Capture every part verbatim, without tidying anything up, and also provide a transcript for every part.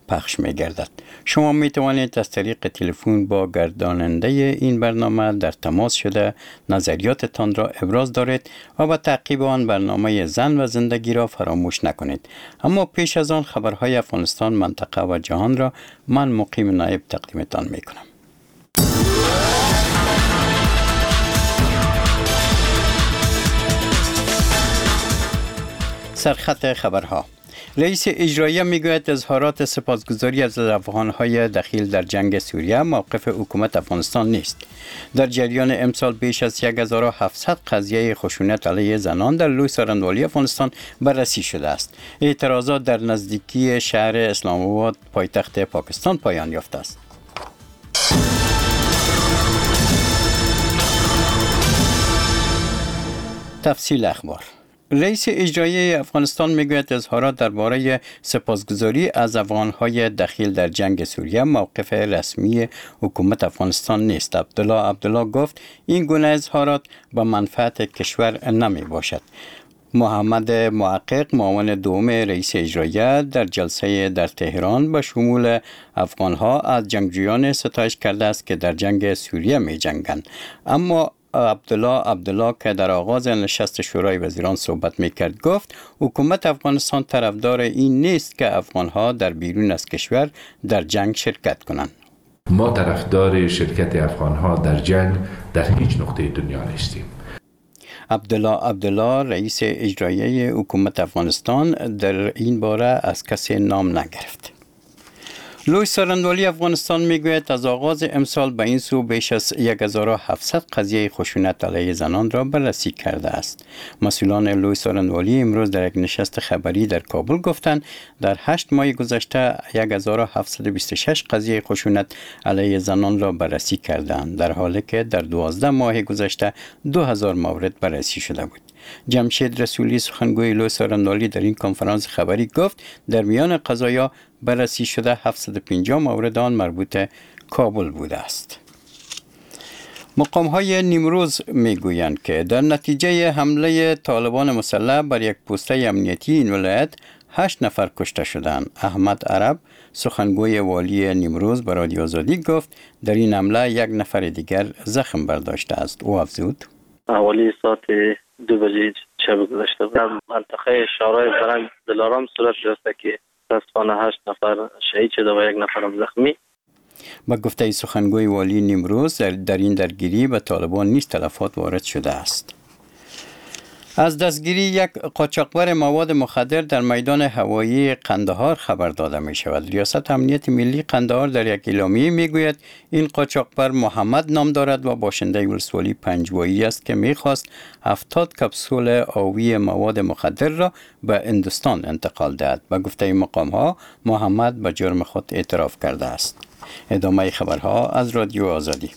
پخش می گردد. شما می توانید از طریق تلفن با گرداننده این برنامه در تماس شده نظریاتتان را ابراز دارید و با تعقیب آن برنامه زن و زندگی را فراموش نکنید. اما پیش از آن خبرهای افغانستان، منطقه و جهان را من مقیم نایب تقدیمتان می کنم. سرخط خبرها. رئیس اجرایی میگوید اظهارات سپاسگزاری از افغانهای دخیل در جنگ سوریه موقف حکومت افغانستان نیست. در جریان امسال بیش از هزار و هفتصد قضیه خشونت علیه زنان در لوی سارندوالی افغانستان بررسی شده است. اعتراضات در نزدیکی شهر اسلام آباد پایتخت پاکستان پایان یافته است. تفصیل اخبار. رئیس اجرایی افغانستان میگوید اظهارات درباره سپاسگزاری از افغانهای دخیل در جنگ سوریه موقف رسمی حکومت افغانستان نیست. عبدالله عبدالله گفت این گونه اظهارات به منفعت کشور نمی باشد. محمد محقق، معاون دوم رئیس اجرایی، در جلسه در تهران به شمول افغانها از جنگجویان ستایش کرده است که در جنگ سوریه می جنگند. اما عبدالله عبدالله که در آغاز نشست شورای وزیران صحبت میکرد گفت حکومت افغانستان طرفدار این نیست که افغانها در بیرون از کشور در جنگ شرکت کنند. ما طرفدار شرکت افغانها در جنگ در هیچ نقطه دنیا نیستیم. عبدالله عبدالله رئیس اجرایی حکومت افغانستان در این باره از کسی نام نگرفت. لوی سارندوالی افغانستان میگوید از آغاز امسال به این سو بیش از هزار و هفتصد قضیه خشونت علیه زنان را بررسی کرده است. مسئولان لوی سارندوالی امروز در یک نشست خبری در کابل گفتند در هشت ماه گذشته هزار و هفتصد و بیست و شش قضیه خشونت علیه زنان را بررسی کردند، در حالی که در دوازده ماه گذشته دو هزار مورد بررسی شده بود. جمشید رسولی، سخنگوی لوی سارندوالی، در این کنفرانس خبری گفت در میان قضایا بررسی شده هفتصد و پنجاه مورد آن مربوط کابل بوده است. مقام‌های نیمروز میگویند که در نتیجه حمله طالبان مسلح بر یک پوسته امنیتی این ولایت هشت نفر کشته شدند. احمد عرب، سخنگوی والی نیمروز، به رادیو آزادی گفت در این حمله یک نفر دیگر زخم برداشته است. او افزود حوالی ساعت دو بجه شب گذشته بود در منطقه شارای فرنگ دلارام صورت گرفته که متاسفانه هشت نفر شهید شده و یک نفر هم زخمی. با گفته سخنگوی والی نیمروز در این درگیری به طالبان نیز تلفات وارد شده است. از دستگیری یک قاچاقبر مواد مخدر در میدان هوایی قندهار خبر داده می شود. ریاست امنیت ملی قندهار در یک اعلامیه می گوید این قاچاقبر محمد نام دارد و باشنده ولسوالی پنجوایی است که می خواست هفتاد کپسول آبی مواد مخدر را به هندوستان انتقال دهد. به گفته مقام ها محمد به جرم خود اعتراف کرده است. ادامه خبرها از رادیو آزادی.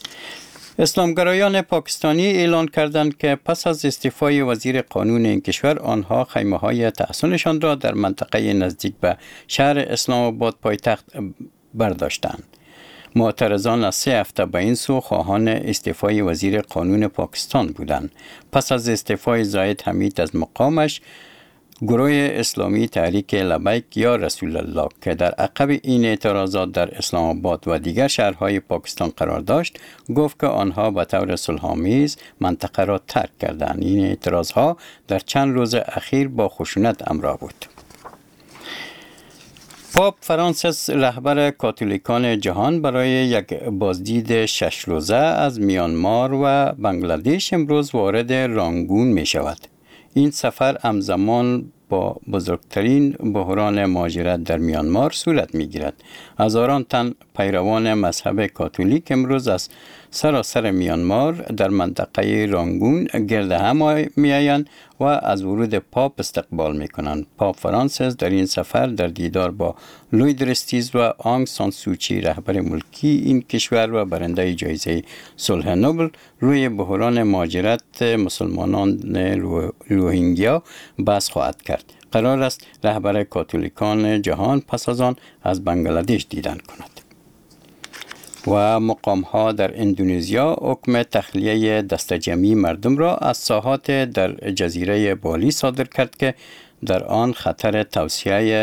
اسلامگرایان پاکستانی اعلان کردند که پس از استعفای وزیر قانون این کشور آنها خیمه‌های تحصنشان را در منطقه نزدیک به شهر اسلام آباد پایتخت برداشتند. معترضان از سه هفته به این سو خواهان استعفای وزیر قانون پاکستان بودند. پس از استعفای زاهد حمید از مقامش، گروه اسلامی تحریک لبیک یا رسول الله که در عقب این اعتراضات در اسلام آباد و دیگر شهرهای پاکستان قرار داشت، گفت که آنها به طور صلح‌آمیز منطقه را ترک کردند. این اعتراضها در چند روز اخیر با خشونت همراه بود. پاپ فرانسیس، رهبر کاتولیکان جهان، برای یک بازدید شش روزه از میانمار و بنگلادش امروز وارد رانگون می شود. این سفر همزمان با بزرگترین بحران مهاجرت در میانمار صورت می‌گیرد. هزاران تن پیروان مذهب کاتولیک امروز از سراسر میانمار در منطقه رانگون گرد هم می‌آیند و از ورود پاپ استقبال می‌کنند. پاپ فرانسیس در این سفر در دیدار با لوی درستیز و آنگ سان سوچی، رهبر ملکی این کشور و برنده جایزه صلح نوبل، روی بحران مهاجرت مسلمانان روهینگیا بحث خواهد کرد. قرار است رهبر کاتولیکان جهان پس از آن از بنگلادش دیدن کند. و مقام ها در اندونزیا حکم تخلیه دسته جمعی مردم را از ساحات در جزیره بالی صادر کرد که در آن خطر توسعه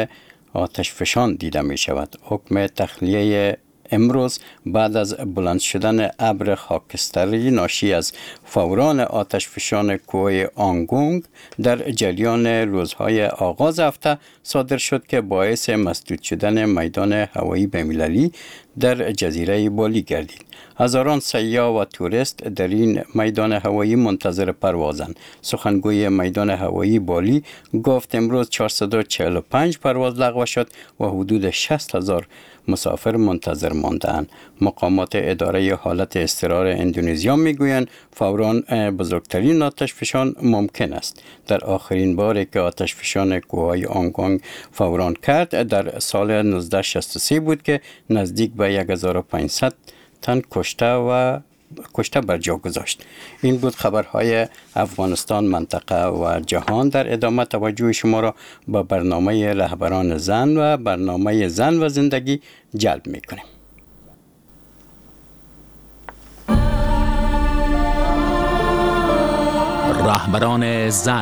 آتش فشان دیده می شود. حکم تخلیه امروز بعد از بلند شدن ابر خاکستری ناشی از فوران آتش فشان کوه آنگونگ در جریان روزهای آغاز هفته صادر شد که باعث مسدود شدن میدان هوایی بین‌المللی در جزیره بالی گردید. هزاران سیاح و توریست در این میدان هوایی منتظر پروازند. سخنگوی میدان هوایی بالی گفت امروز چهارصد و چهل و پنج پرواز لغو شد و حدود شصت هزار مسافر منتظر ماندند. مقامات اداره حالت اضطرار اندونزیا میگویند فوران بزرگترین آتش فشان ممکن است. در آخرین باری که آتش فشان کوههای آنگونگ فوران کرد در سال نوزده شصت و سه بود که نزدیک به هزار و پانصد تن کشته و کشته بر جا گذاشت. این بود خبرهای افغانستان، منطقه و جهان. در ادامه توجه شما را به برنامه رهبران زن و برنامه زن و زندگی جلب می‌کنیم. رهبران زن.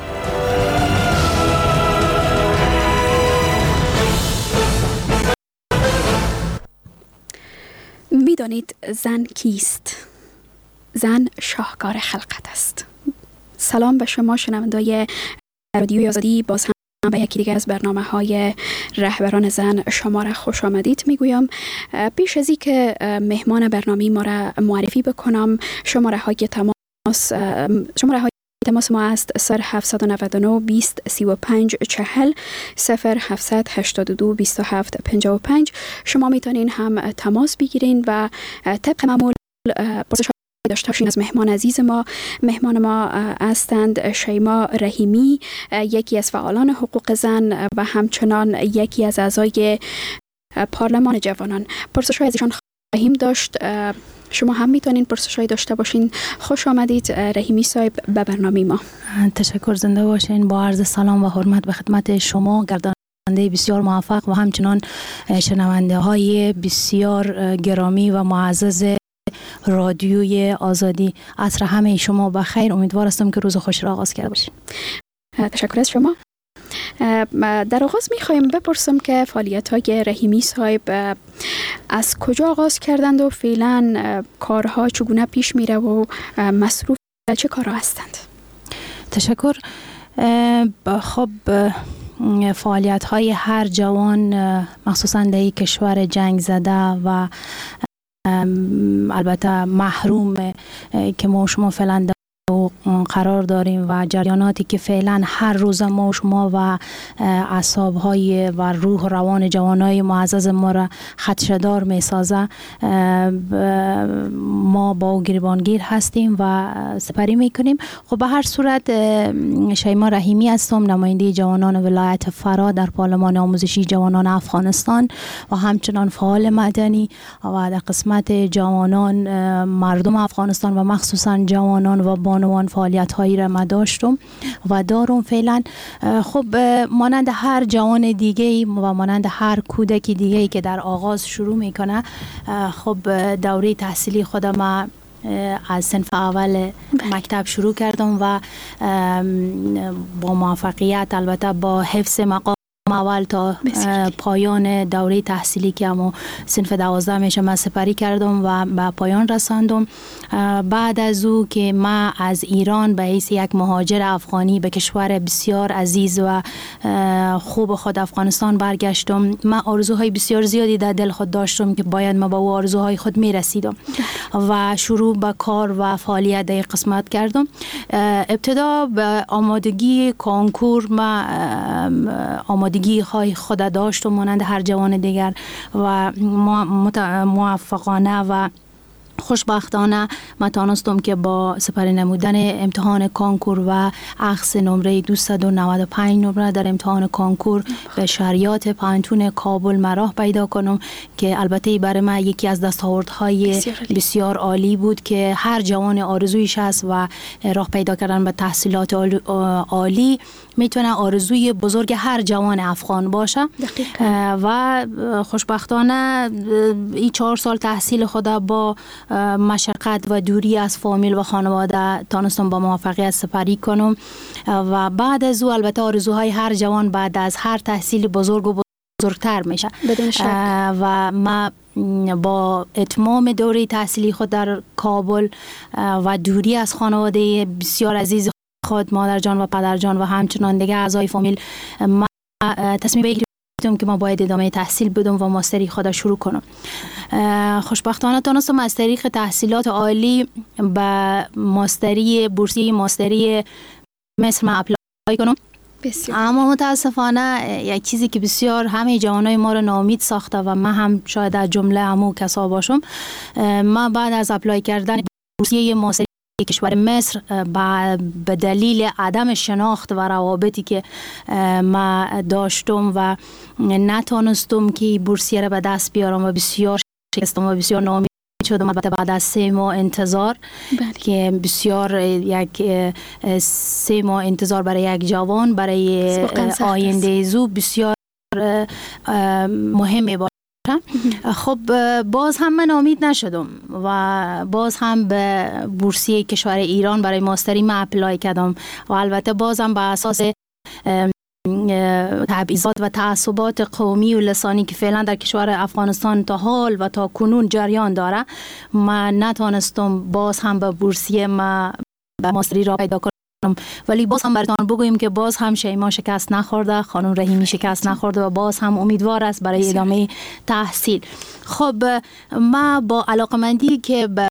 می‌دانید زن کیست؟ زن شاهکار خلقت است. سلام به شما شنوندای رادیوی آزادی. باز هم به یکی دیگر از برنامه‌های رهبران زن شما را خوش آمدید میگویم. پیش از اینکه مهمان برنامه ما را معرفی بکنم، شماره های تماس شماره های تماس ما است صفر هفت نه نه بیست سی و پنج چهل صفر هفت هشت دو بیست و هفت پنجاه و پنج. شما میتونین هم تماس بگیرین و طبق معمول پرسش داشته باشین از مهمان عزیز ما. مهمان ما هستند شیما رحیمی، یکی از فعالان حقوق زن و همچنان یکی از اعضای پارلمان جوانان. پرسش های ازشان خواهیم داشت. شما هم میتونین پرسش‌های داشته باشین. خوش آمدید رحیمی صاحب به برنامه ما. تشکر، زنده باشین. با عرض سلام و حرمت به خدمت شما گرداننده بسیار موفق و همچنان شنونده های بسیار گرامی و معزز رادیوی آزادی. عصر همه شما بخیر. امیدوار هستم که روز خوش را آغاز کرده باشین. تشکر از شما. در آغاز میخوایم بپرسم که فعالیت های رحیمی صاحب از کجا آغاز کردند و فعلا کارها چگونه پیش میره و مصروف چه کارها هستند؟ تشکر. خب فعالیت های هر جوان مخصوصا در کشور جنگ زده و البته محروم که ما شما فعلا و قرار داریم و جریاناتی که فعلا هر روز ما و شما و اعصاب‌های و روح و روان جوانای معزز ما را خدشه‌دار می‌سازه، ما با گریبانگیر هستیم و سپری می‌کنیم. خب به هر صورت شیما رحیمی هستم، نماینده جوانان ولایت فرا در پارلمان آموزشی جوانان افغانستان و همچنان فعال مدنی و در قسمت جوانان مردم افغانستان و مخصوصا جوانان و بانوان فعالیت هایی را ما داشتم و دارم فعلا. خب مانند هر جوان دیگه و مانند هر کودک دیگه که در آغاز شروع میکنه، خب دوره تحصیلی خودم از صنف اول مکتب شروع کردم و با موفقیت، البته با حفظ مقام اول تا پایان دوره تحصیلی که همو صنف دوازده میشه من سپری کردم و به پایان رساندم. بعد از او که من از ایران به حیث یک مهاجر افغانی به کشور بسیار عزیز و خوب خود افغانستان برگشتم، من آرزوهای بسیار زیادی در دل خود داشتم که باید من با او آرزوهای خود میرسیدم و شروع به کار و فعالیت در قسمت کردم. ابتدا به آمادگی کنکور من آمادگی های خود داشتم مانند هر جوان دیگر و موفقانه و خوشبختانه من توانستم که با سپری نمودن امتحان کنکور و اخذ نمره دویست و نود و پنج نمره در امتحان کنکور به شریعت پانتون کابل مراه پیدا کنم که البته برای من یکی از دستاوردهای بسیار, بسیار عالی بود که هر جوان آرزویش هست و راه پیدا کردن به تحصیلات عالی میتونه آرزوی بزرگ هر جوان افغان باشه. دقیقا. و خوشبختانه این چهار سال تحصیل خود با مشقت و دوری از فامیل و خانواده تانستم با موفقیت سپری کنم و بعد از او البته آرزوهای هر جوان بعد از هر تحصیل بزرگ و بزرگتر میشه. بدون شک. و ما با اتمام دوره تحصیلی خود در کابل و دوری از خانواده بسیار عزیز خود، مادر جان و پدر جان و همچنان دیگه اعضای فامیل، ما تصمیم گرفتم که ما باید ادامه تحصیل بدم و ماستری خود شروع کنم. خوشبختانه تونستم از طریق تحصیلات عالی به ماستری بورسیه ماستری مصر ما اپلای کنم. بسیار. اما متاسفانه یک چیزی که بسیار همه جوانای ما رو ناامید ساخته و من هم شاید از جمله همو کسا باشم، ما بعد از اپلای کردن بورسیه ماستری کشور مصر به دلیل عدم شناخت و روابطی که ما داشتم و نتونستم که بورسیه را به دست بیارم و بسیار شکستم و بسیار ناامید شدم. البته بعد از سه ماه انتظار بله. که بسیار یک سه ماه انتظار برای یک جوان برای آینده زو بسیار مهمه باشه. خب باز هم من امید نشدم و باز هم به بورسیه کشور ایران برای ماستری من اپلای کردم و البته بازم به اساس تبعیضات و تعصبات قومی و لسانی که فعلا در کشور افغانستان تا حال و تا کنون جریان داره، من نتونستم باز هم به بورسیه ما به ماستری را پیدا کنم. ولی باز هم براتون بگویم که باز هم شیما شکست نخورده، خانم رحیمی شکست نخورده و باز هم امیدوار است برای ادامه تحصیل. خب ما با علاقمندی که به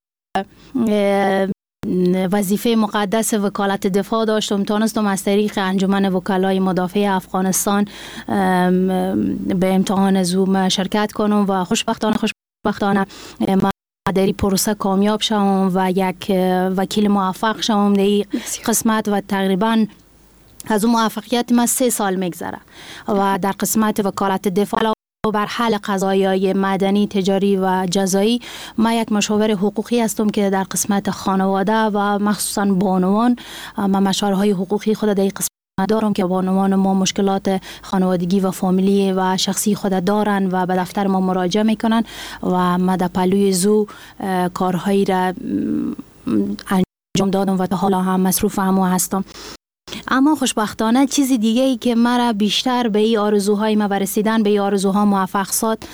وظیفه مقدس وکالت دفاع داشتم، تونستم از طریق انجمن وکلای مدافع افغانستان به امتحان زوم شرکت کنم و خوشبختانه خوشبختانه ما در پروسه کامیاب شوم و یک وکیل موفق شوم در قسمت و تقریبا از اون موفقیت ما سه سال میگذره و در قسمت وکالت دفاع بر حل قضایای مدنی، تجاری و جزایی ما یک مشاور حقوقی هستم که در قسمت خانواده و مخصوصا بانوان ما مشاورهای حقوقی خود در قسمت دارم که بانوان ما مشکلات خانوادگی و فامیلی و شخصی خود دارن و به دفتر ما مراجعه میکنن و ما در پلوی زو کارهایی را انجام دادم و تا حالا هم مصروف همو هستم. اما خوشبختانه چیزی دیگه ای که مرا بیشتر به این آرزوهای ما رسیدن به این آرزوها موفق ساخت،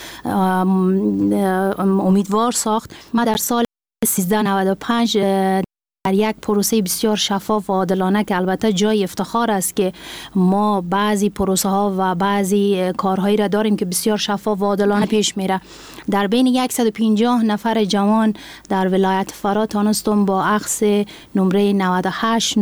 امیدوار ساخت، ما در سال سیزده نود و پنج در یک پروسه بسیار شفاف و عادلانه که البته جای افتخار است که ما بعضی پروسه ها و بعضی کارهایی را داریم که بسیار شفاف و عادلانه پیش میره، در بین صد و پنجاه نفر جوان در ولایت فرا تانستم با اخذ نمره نود و هشت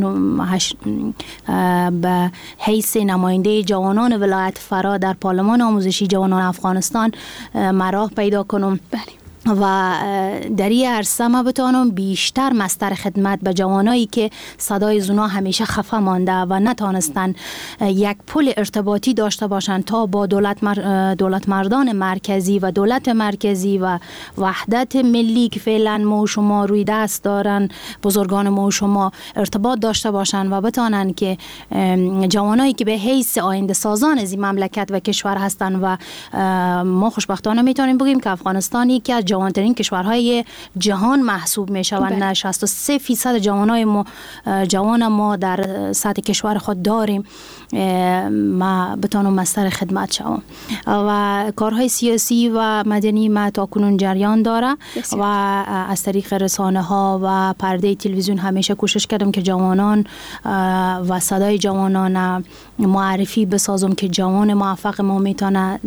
به حیث نماینده جوانان ولایت فرا در پارلمان آموزشی جوانان افغانستان مراه پیدا کنم. بله. و در این عرصه ما بتانم بیشتر مستر خدمت به جوانایی که صدای زونا همیشه خفه مانده و نتانستن یک پل ارتباطی داشته باشند تا با دولت, مر... دولت مردان مرکزی و دولت مرکزی و وحدت ملی که فعلا ما و شما روی دست دارن، بزرگان ما و شما ارتباط داشته باشند و بتانن که جوانایی که به حیث آینده سازان از این مملکت و کشور هستند و ما خوشبختانه میتونیم بگیم که افغانستان یکی از جوانترین کشورهای جهان محسوب می شوند. شصت و سه فیصد جوانای ما جوان ما در سطح کشور خود داریم. ما بتانم مستر خدمت شوم و کارهای سیاسی و مدنی ما تا کنون جریان داره و از طریق رسانه ها و پرده تلویزیون همیشه کوشش کردم که جوانان و صدای جوانان معرفی بسازم که جوان موفق ما میتونه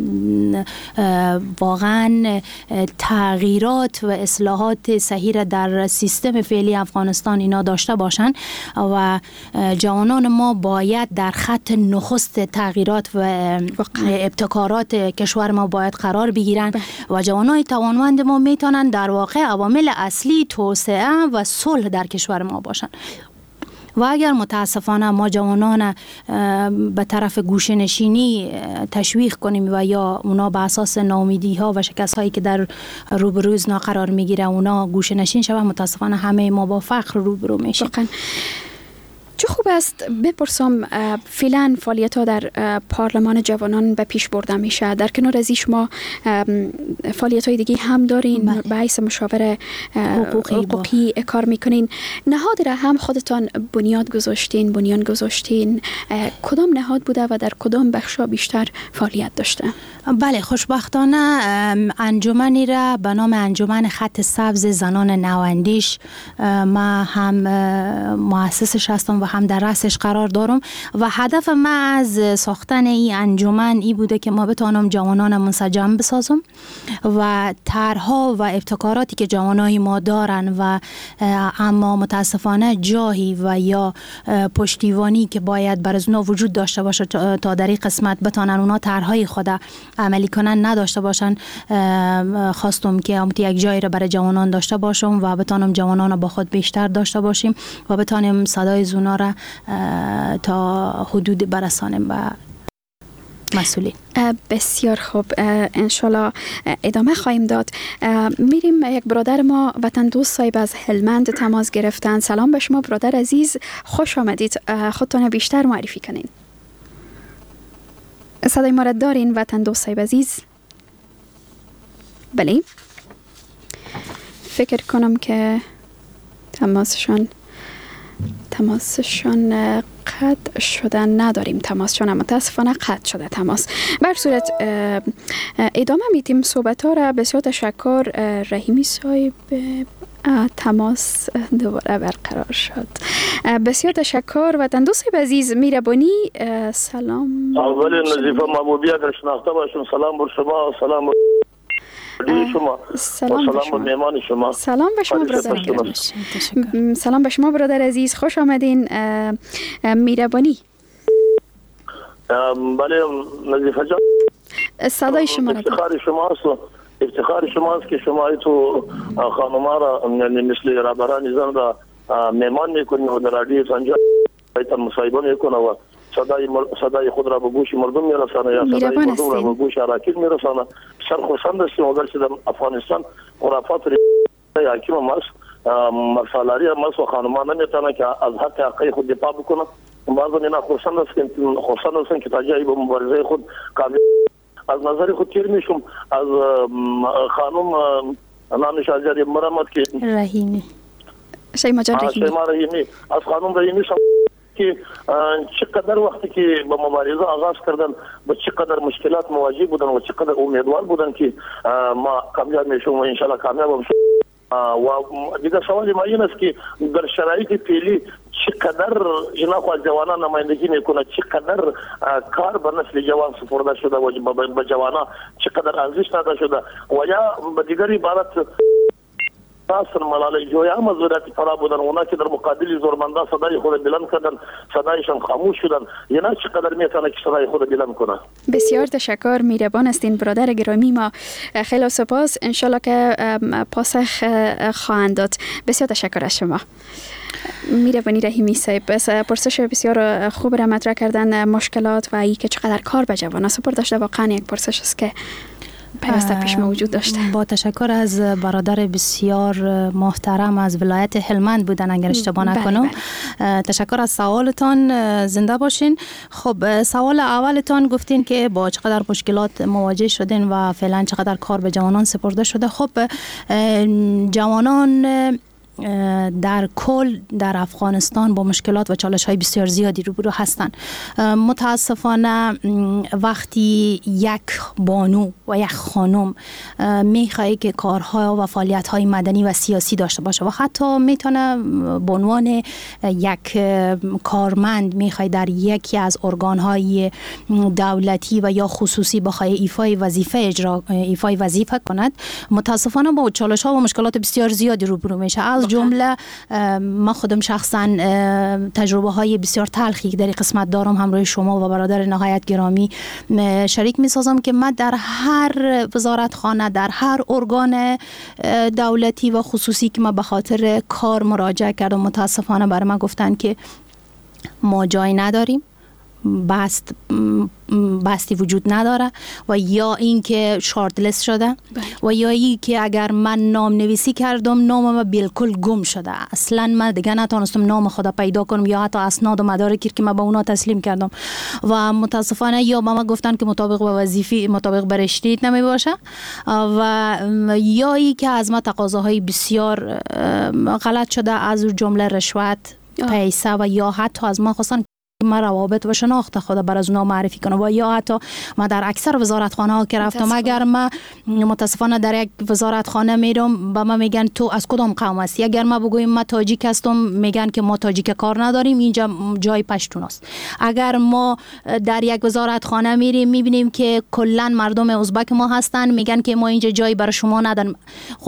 واقعا تغییرات و اصلاحات صحیح را در سیستم فعلی افغانستان اینا داشته باشند و جوانان ما باید در خط نخست تغییرات و ابتکارات کشور ما باید قرار بگیرند و جوانای توانمند ما میتونن در واقع عوامل اصلی توسعه و صلح در کشور ما باشند. و اگر متاسفانه ما جوانان به طرف گوشه نشینی تشویق کنیم و یا اونا به اساس ناامیدی ها و شکست هایی که در روبروز نا قرار میگیره اونا گوشه نشین شوند، متاسفانه همه ما با فقر روبرو میشیم. چه خوب است بپرسم فعلا فعالیت ها در پارلمان جوانان به پیش برده میشه. در کنار از شما فعالیت های دیگه هم دارین، به حیث مشاور حقوقی, حقوقی کار میکنین. نهاد را هم خودتان بنیاد گذاشتین، بنیان گذاشتین. کدام نهاد بوده و در کدام بخشا بیشتر فعالیت داشته؟ بله، خوشبختانه انجمنی را به نام انجمن خط سبز زنان نواندیش ما هم مؤسسش هستم و هم در رأسش قرار دارم و هدف ما از ساختن این انجمن ای بوده که ما بتوانم جوانان منسجم بسازم و طرح‌ها و ابتکاراتی که جوانای ما دارن و اما متاسفانه جاهی و یا پشتیبانی که باید بر از اونا وجود داشته باشه تا در این قسمت بتانن اونا طرح‌های خود عملی کنن نداشته باشن، خواستم که امت یک جایی را برای جوانان داشته باشم و بتانم جوانان با خود بیشتر داشته باشیم و بتانیم صدای زونا را تا حدود برسانیم به مسئولین. بسیار خوب، انشالله ادامه خواهیم داد. میریم یک برادر ما وطن دوست صاحب از هلمند تماس گرفتن. سلام به شما برادر عزیز، خوش آمدید. خودتان بیشتر معرفی کنین. صدای ما را دارین وطن دوست صاحب عزیز؟ بله، فکر کنم که تماسشان تماسشان قطع شده، نداریم تماسشان، متاسفانه قطع شده تماس. بر صورت ادامه میتیم صحبت ها را. بسیار تشکر رحیمی صاحب، تماس دوباره برقرار شد. بسیار تشکر وطن دوست عزیز. میربانی سلام. اول نظیفه محبوبیت را شناخته باشم. سلام بر شما، سلام بر شما، سلام و سلام به مهمان شما. سلام به شما برادر گرامی. سلام به شما برادر عزیز، خوش آمدین. میربانی. بله نظیفه جان، صدای شما را افتخار شماست، افتخار شماست که شما تو خانم‌ها را مثل رهبران زن را مهمان میکنید و در رادیو سنجا ایتان مصاحبه میکنه و صدای صدای خود را به گوش مردم میرسانه یا صدای مردم را به گوش اراکین میرسانه. سرخوشند هستیم اگرچه در افغانستان خرافات حاکم ماست، مرسالاری ماست و خانمان نمیتونه که از حق حقی خود دفاع بکنه. بعضا اینا خوشند هستن خوشند هستن که تا جایی به مبارزه خود کامیاب. از نظر خود تیر میشم از خانم نامش آزادی مرامت که رحیمی شیما جان رحیمی شیما رحیمی از خانم رحیمی که چقدر وقتی که به مبارزه آغاز کردن با چقدر مشکلات مواجه بودن و چقدر امیدوار بودن که ما کامیاب میشیم و انشالله کامیاب میشیم. و دیگه سوال ما این است که در شرایط فعلی چقدر جناح و جوانان نمایندگی میکنه، چقدر کار به نسل جوان سپرده شده و به جوانان چقدر ارزش داده شده و یا به دیگر عبارت اصلا ملاله جویا مزورات فرا بودن اونا که در مقابل زورمندا صدای خود بلند کردن، صدایشان خاموش شدن. یعنی چقدر میتونه که صدای خود بلند کنه. بسیار تشکر، میربان هستین برادر گرامی ما. خیلی سپاس، انشالله که پاسخ خواهند داد. بسیار تشکر از شما میربانی رحیمی صاحب. بس پرسش بسیار خوب را مطرح کردن، مشکلات و ای که چقدر کار به جوانان سپرده داشته. واقعا یک پرسش است که پیوسته پیش موجود داشته. با تشکر از برادر بسیار محترم از ولایت هلمند بودن اگر اشتباه نکنم. بله. تشکر از سوالتان، زنده باشین. خب سوال اولتان گفتین که با چقدر مشکلات مواجه شدین و فعلا چقدر کار به جوانان سپرده شده. خب جوانان در کل در افغانستان با مشکلات و چالش های بسیار زیادی روبرو هستند. متاسفانه وقتی یک بانو و یک خانم میخواد که کارها و فعالیت های مدنی و سیاسی داشته باشه و حتی میتونه به عنوان یک کارمند میخواد در یکی از ارگان های دولتی و یا خصوصی بخواد ایفای وظیفه اجرا ایفای وظیفه کند، متاسفانه با چالش ها و مشکلات بسیار زیادی روبرو میشه. از جمله ما خودم شخصا تجربه های بسیار تلخی در این قسمت دارم همراه شما و برادر نهایت گرامی شریک می سازم که من در هر وزارتخانه، در هر ارگان دولتی و خصوصی که ما به خاطر کار مراجعه کردم، متاسفانه برای من گفتن که ما جای نداریم بست بستی وجود نداره و یا اینکه شارت لیست شده و یا این که اگر من نام نویسی کردم نام من بالکل گم شده، اصلا من دیگه نتونستم نام خدا پیدا کنم یا حتی اسناد و مدارکی که من به اونا تسلیم کردم و متاسفانه یا به من گفتن که مطابق به وظیفه مطابق به رشته نمی باشه و یا این که از ما تقاضاهای بسیار غلط شده، از جمله رشوت، پیسه و یا حتی از ما خواستن ما روابط و شناخت خود بر از اونا معرفی کنم و یا حتی ما در اکثر وزارتخانه ها که رفتم اگر ما متاسفانه در یک وزارتخانه میرم به ما میگن تو از کدام قوم هستی، اگر ما بگویم ما تاجیک هستم میگن که ما تاجیک کار نداریم، اینجا جای پشتون است. اگر ما در یک وزارتخانه میریم میبینیم که کلا مردم ازبک ما هستن میگن که ما اینجا جایی برای شما نداریم. خب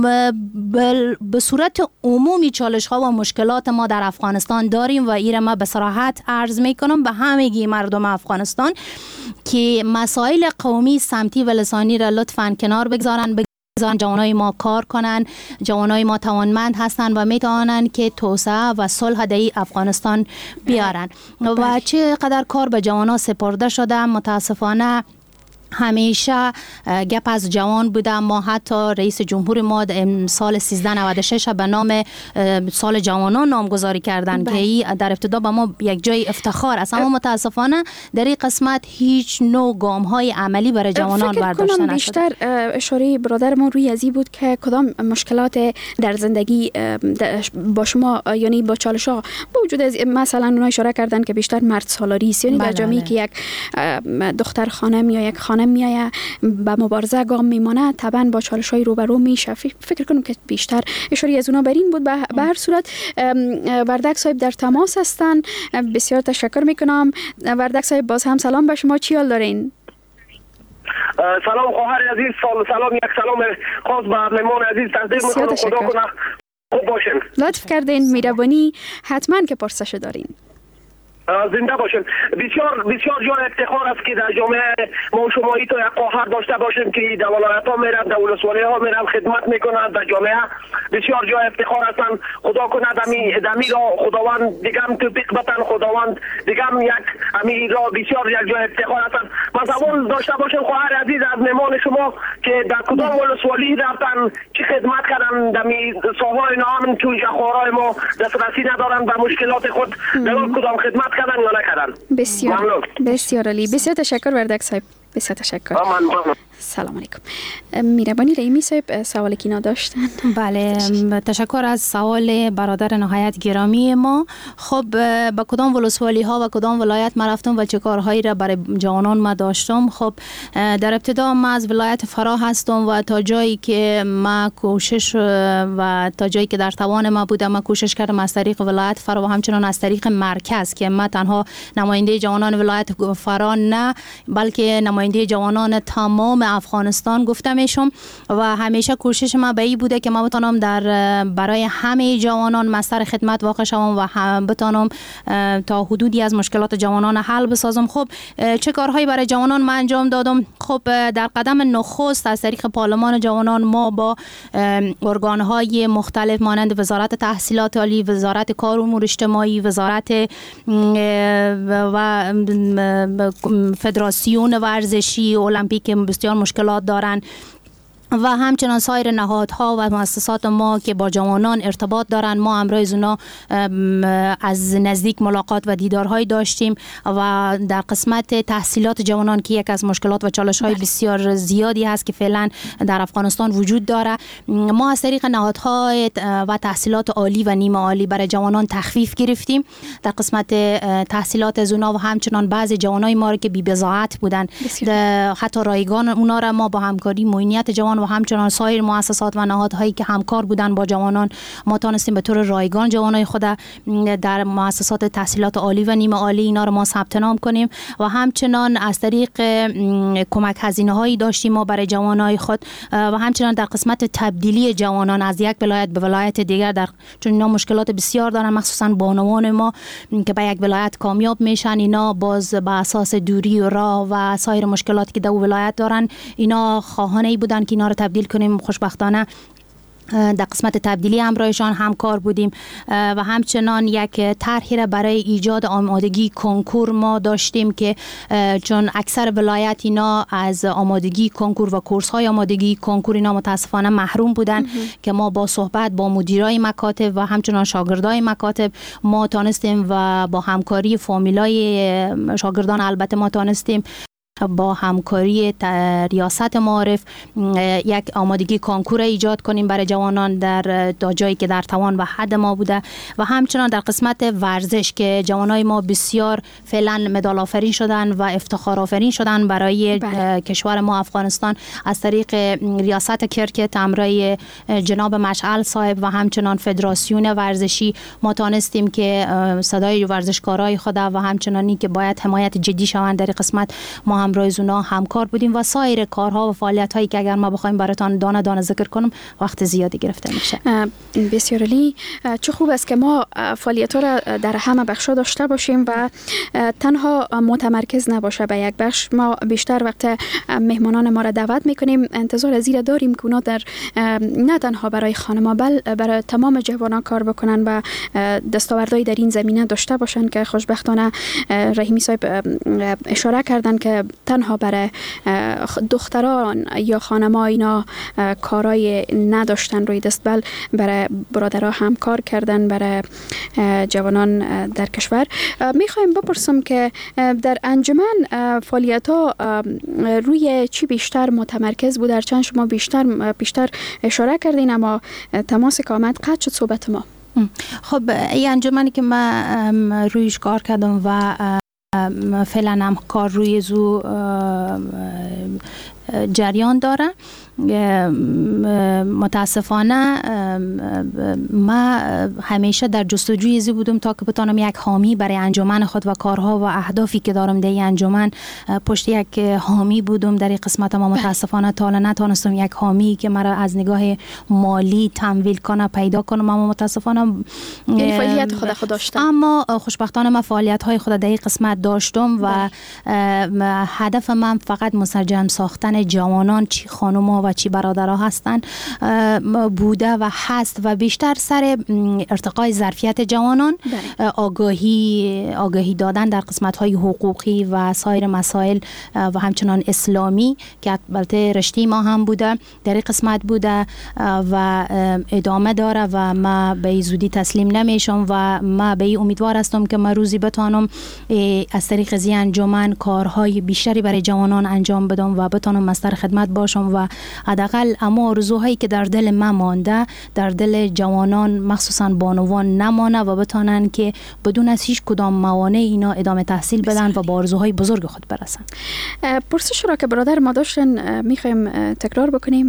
به صورت عمومی چالش ها و مشکلات ما در افغانستان داریم و ایره ما به صراحت عرض میکنم به همگی مردم افغانستان که مسائل قومی، سمتی و لسانی را لطفاً کنار بگذارن، بگذارن جوانای ما کار کنن. جوانای ما توانمند هستن و میتوانن که توسعه و صلح در افغانستان بیارن و چقدر کار به جوانا سپرده شده. متاسفانه همیشه گپ از جوان بوده. ما حتی رئیس جمهور ما سال سیزده نود و شش به نام سال جوانان نامگذاری کردن که ای در ابتدا به ما یک جای افتخار است، اما متاسفانه در این قسمت هیچ نوع گام های عملی برای جوانان برداشته نشده. بیشتر اشاره برادر ما روی ازی بود که کدام مشکلات در زندگی با شما یعنی با چالش ها با وجود مثلا اونا اشاره کردن که بیشتر مرد سالاری است، یعنی در جامعه‌ای که یک دختر خانم یا یک خانم میایه به مبارزه گام میمانه طبعا با چالش های روبرو میشه. فکر کنم که بیشتر اشاره از اونا برین بود. به هر صورت وردک صاحب در تماس هستن، بسیار تشکر میکنم. وردک صاحب باز هم سلام به شما، چی حال دارین؟ سلام خواهر عزیز، سلام یک سلام خاص به مهمان عزیز تقدیم میکنم. خدا کنه خوب باشین. لطف کردین، مهربانی. حتما که پرسش دارین. زنده باشیم. بسیار بسیار جای افتخار است که در جامعه ما شمایی تو یک خواهر داشته باشیم که در ولایت ها میرن، در ولسوالی ها میرن خدمت میکنن در جامعه. بسیار جای افتخار هستن. خدا کنه دمی دمی را خداوند دیگم توفیق بتن، خداوند دیگم یک امی را بسیار یک جای افتخار هستن. مثلا داشته باشیم خواهر عزیز از مهمان شما که در کدام ولسوالی رفتن، چه خدمت کردن، دمی ساحای نام توی جخورای ما دسترسی ندارن به مشکلات خود، در کدام خدمت کردن یا نکردن. بسیار ممنون. بسیار عالی. بسیار تشکر وردک صاحب. بسیار تشکر. ممنون. سلام علیکم. میربانی رحیمی صاحب سوال کینا داشتن. بله، تشکر از سوال برادر نهایت گرامی ما. خب با کدام ولسوالی ها و کدام ولایت ما رفتم و چه کارهایی را برای جوانان ما داشتم؟ خب در ابتدا ما از ولایت فرا هستم و تا جایی که ما کوشش و تا جایی که در توان ما بودم ما کوشش کردم از طریق ولایت فرا و همچنان از طریق مرکز که ما تنها نماینده جوانان ولایت فرا نه بلکه نماینده جوانان تمام افغانستان گفته میشم و همیشه کوشش ما به این بوده که ما بتونم در برای همه جوانان مستر خدمت واقع شوم و هم بتونم تا حدودی از مشکلات جوانان حل بسازم. خب چه کارهایی برای جوانان ما انجام دادم؟ خب در قدم نخست از طریق پارلمان جوانان ما با ارگانهای مختلف مانند وزارت تحصیلات عالی، وزارت کار و امور اجتماعی، وزارت و فدراسیون ورزشی المپیک بسیار مشکلات دارن و همچنان سایر نهادها و مؤسسات ما که با جوانان ارتباط دارن، ما امروز اونا از نزدیک ملاقات و دیدارهای داشتیم و در قسمت تحصیلات جوانان که یک از مشکلات و چالش‌های بسیار زیادی هست که فعلا در افغانستان وجود داره، ما از طریق نهادهای و تحصیلات عالی و نیمه عالی برای جوانان تخفیف گرفتیم در قسمت تحصیلات از اونا و همچنان بعضی جوانای ما که بی بضاعت بودن حتی رایگان اونا را ما با همکاری معینیت جوان و همچنان سایر مؤسسات و نهادهایی که همکار بودن با جوانان ما تونستیم به طور رایگان جوانای خود در مؤسسات تحصیلات عالی و نیمه عالی اینا رو ما ثبت نام کنیم و همچنان از طریق کمک هزینه هایی داشتیم ما برای جوانای خود و همچنان در قسمت تبدیلی جوانان از یک ولایت به ولایت دیگر، در چون اینا مشکلات بسیار دارن مخصوصا بانوان ما که به یک ولایت کامیاب میشن، اینا باز به اساس دوری و راه و سایر مشکلاتی که در ولایت دارن اینا خواهان ای بودن که اینا رو تبدیل کنیم. خوشبختانه در قسمت تبدیلی همراهشان همکار بودیم و همچنان یک طرحی را برای ایجاد آمادگی کنکور ما داشتیم که چون اکثر ولایت اینا از آمادگی کنکور و کورس های آمادگی کنکور اینا متاسفانه محروم بودن که ما با صحبت با مدیرای مکاتب و همچنان شاگردای مکاتب ما تانستیم و با همکاری فامیلای شاگردان البته ما تانستیم با همکاری ریاست معارف یک آمادگی کنکور ایجاد کنیم برای جوانان در جایی که در توان و حد ما بوده و همچنان در قسمت ورزش که جوانای ما بسیار فعلا مدال آفرین شدن و افتخار آفرین شدن برای بله. کشور ما افغانستان از طریق ریاست کرکت همراه جناب مشعل صاحب و همچنان فدراسیون ورزشی ما تانستیم که صدای ورزشکارای خود و همچنانی که باید حمایت جدی شوند در قسمت ما همراه اونا همکار بودیم و سایر کارها و فعالیت‌هایی که اگر ما بخوایم براتون دانه دانه ذکر کنم وقت زیادی گرفته میشه. بسیار عالی. چه خوب است که ما فعالیت‌ها را در همه بخش‌ها داشته باشیم و تنها متمرکز نباشه به یک بخش. ما بیشتر وقت مهمانان ما را دعوت میکنیم انتظار از این داریم که اونا در نه تنها برای خانم‌ها بل برای تمام جوانان کار بکنن و دستاوردهای در این زمینه داشته باشن که خوشبختانه رحیمی صاحب اشاره کردن که تنها برای دختران یا خانم‌ها اینا کارای نداشتن روی دست بل برای برادرها هم کار کردن برای جوانان در کشور. میخوایم بپرسم که در انجمن فعالیت‌ها روی چی بیشتر متمرکز بود؟ در چند شما بیشتر بیشتر اشاره کردین اما تماس که آمد قطع شد صحبت ما. خب این انجمنی که من رویش کار کردم و فعلا هم کار روی زو جریان داره. متاسفانه ما همیشه در جستجوی ازی بودم تا که بتانم یک حامی برای انجمن خود و کارها و اهدافی که دارم در این انجمن پشت یک حامی بودم. در این قسمت ما متاسفانه تا الان نتونستم یک حامی که مرا از نگاه مالی تمویل کنه پیدا کنم، اما متاسفانه یعنی فعالیت خود خود داشتم. اما خوشبختانه من فعالیت های خود در این قسمت داشتم و هدف من فقط مسجم ساختن جوانان چی خانوما و چی برادرها هستن بوده و هست و بیشتر سر ارتقای ظرفیت جوانان، آگاهی آگاهی دادن در قسمت‌های حقوقی و سایر مسائل و همچنان اسلامی که البته رشته ما هم بوده در این قسمت بوده و ادامه داره و ما به زودی تسلیم نمیشم و ما به این امیدوار هستم که ما روزی بتانم از طریق از این انجمن کارهای بیشتری برای جوانان انجام بدم و بتانم مستر خدمت باشم و حداقل اما آرزوهایی که در دل من مانده در دل جوانان مخصوصا بانوان نمانه و بتانن که بدون از هیچ کدام موانع اینا ادامه تحصیل بدن و با آرزوهای بزرگ خود برسن. پرسش را که برادر ما داشتن میخوایم تکرار بکنیم.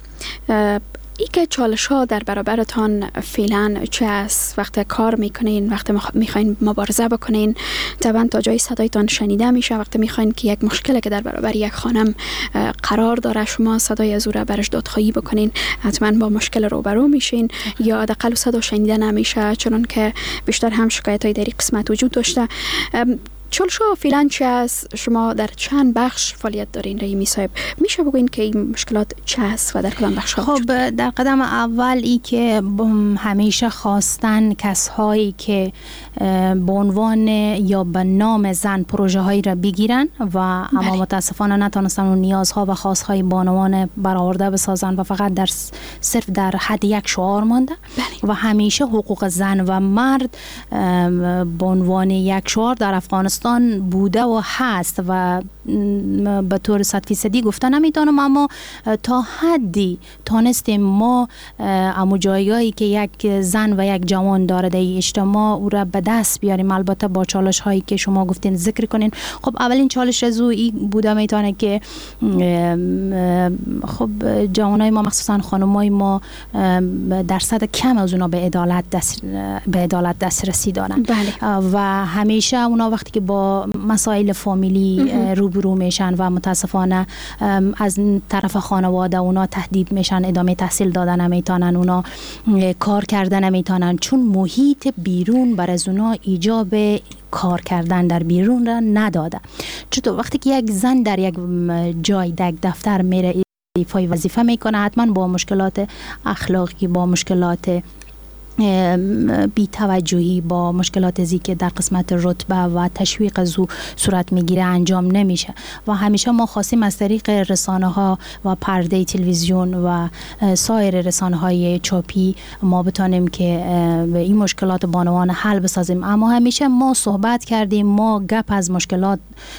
ای که چالش ها در برابرتان فعلا چه است؟ وقت کار میکنین، وقت میخواین مبارزه بکنین، طبعا تا جای صدایتان شنیده میشه. وقت میخواین که یک مشکلی که در برابر یک خانم قرار داره شما صدای از او را برش دادخواهی بکنین، حتما با مشکل روبرو میشین یا حداقل صدا شنیده نمیشه، چون که بیشتر هم شکایت های در این قسمت وجود داشته. چالش‌ها فعلا چه است؟ شما در چند بخش فعالیت دارین رحیمی صاحب؟ میشه بگوین که این مشکلات چه است و در کدام بخش‌ها؟ خب در قدم اول ای که همیشه خواستن کسایی که به عنوان یا به نام زن پروژه هایی را بگیرن و اما بله. متاسفانه نتونستن اون نیازها و خواستهای بانوان برآورده بسازن و فقط در صرف در حد یک شعار مانده بله. و همیشه حقوق زن و مرد به عنوان یک شعار در افغانستان بوده و هست و به طور صد فیصدی گفته نمیتونم، اما تا حدی تانستیم ما امو جایگاهی که یک زن و یک جوان داره در اجتماع او را به دست بیاریم، البته با چالش هایی که شما گفتین ذکر کنین. خب اولین چالش از او بوده میتونه که خب جوانای ما مخصوصا خانمای ما درصد کم از اونا به عدالت دست به عدالت دسترسی دارن بله. و همیشه اونا وقتی که با مسائل فامیلی روبرو میشن و متاسفانه از طرف خانواده اونا تهدید میشن، ادامه تحصیل دادن نمیتونن، اونا کار کردن نمیتونن، چون محیط بیرون بر از اونا ایجاب کار کردن در بیرون را نداده. چطور وقتی که یک زن در یک جای در دفتر میره ایفای وظیفه میکنه، حتما با مشکلات اخلاقی، با مشکلات بی توجهی، با مشکلات ازی که در قسمت رتبه و تشویق از او صورت میگیره انجام نمیشه. و همیشه ما خواستیم از طریق رسانه ها و پرده تلویزیون و سایر رسانه های چاپی ما بتانیم که به این مشکلات بانوان حل بسازیم. اما همیشه ما صحبت کردیم، ما گپ از مشکلات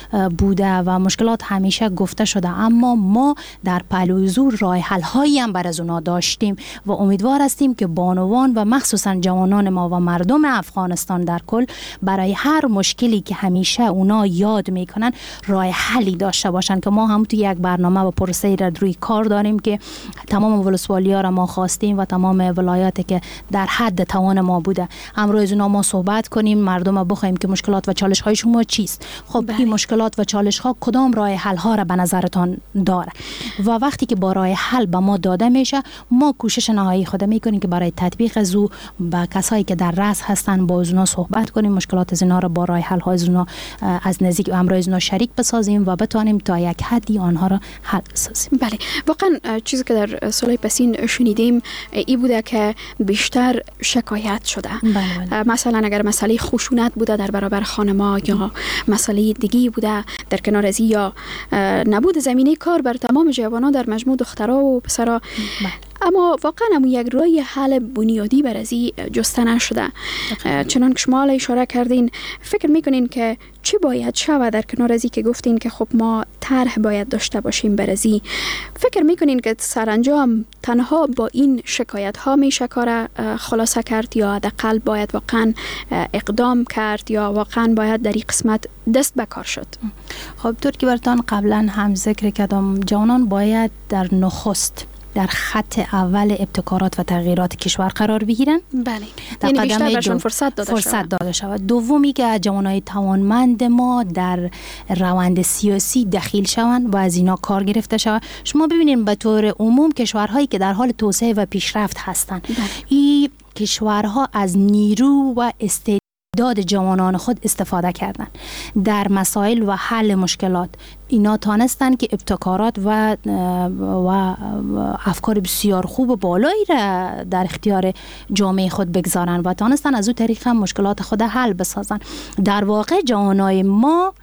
بوده و مشکلات همیشه گفته شده، اما ما در پهلوی زور راه حل هایی هم بر از اونا داشتیم و امیدوار هستیم که بانوان و مخصوصا جوانان ما و مردم افغانستان در کل برای هر مشکلی که همیشه اونا یاد میکنن راه حلی داشته باشن. که ما هم تو یک برنامه و پروسه را روی کار داریم که تمام ولسوالی‌ها را ما خواستیم و تمام ولایاتی که در حد توان ما بوده امروز اونا ما صحبت کنیم، مردم بخوایم که مشکلات و چالش های شما چیست. خب این مشکلات و چالش ها کدام راه حل ها را به نظرتان داره و وقتی که با راه حل به ما داده میشه ما کوشش نهایی خود میکنیم که برای تطبیق از او با کسایی که در رأس هستن با اونا صحبت کنیم، مشکلات از اینا را با راه حل های از اونا از نزدیک و امروز اونا شریک بسازیم و بتوانیم تا یک حدی آنها را حل بسازیم. بله، واقعا چیزی که در سالهای پسین شنیدیم ای بوده که بیشتر شکایت شده. بله بله. مثلا اگر مسئله خشونت بوده در برابر خانما یا مسئله دیگی بوده در کنار از یا نبود زمینه کار بر تمام جوانان در مجموع دخترها و پسرها. بله. اما واقعا هم یک راه حل بنیادی بر ازی جسته نشده. چنان که شما اشاره کردین، فکر میکنین که چی باید شود در کنار ازی که گفتین که خب ما طرح باید داشته باشیم بر ازی؟ فکر میکنین که سرانجام تنها با این شکایت ها میشه کار خلاصه کرد یا حداقل باید واقعا اقدام کرد یا واقعا باید در این قسمت دست به کار شد؟ خب طور که براتون قبلا هم ذکر کردم، جوانان باید در نخست در خط اول ابتکارات و تغییرات کشور قرار بگیرن. بله. یعنی بیشتر برشون فرصت داده فرصت شود. داده شود. دومی که جوانای توانمند ما در روند سیاسی دخیل شوند و از اینا کار گرفته شود. شما ببینید به طور عموم کشورهایی که در حال توسعه و پیشرفت هستند، این کشورها از نیرو و استعداد داد جوانان خود استفاده کردن در مسائل و حل مشکلات. اینا تانستن که ابتکارات و و افکار بسیار خوب و بالایی را در اختیار جامعه خود بگذارن و تانستن از او طریق هم مشکلات خود حل بسازن. در واقع جوانای ما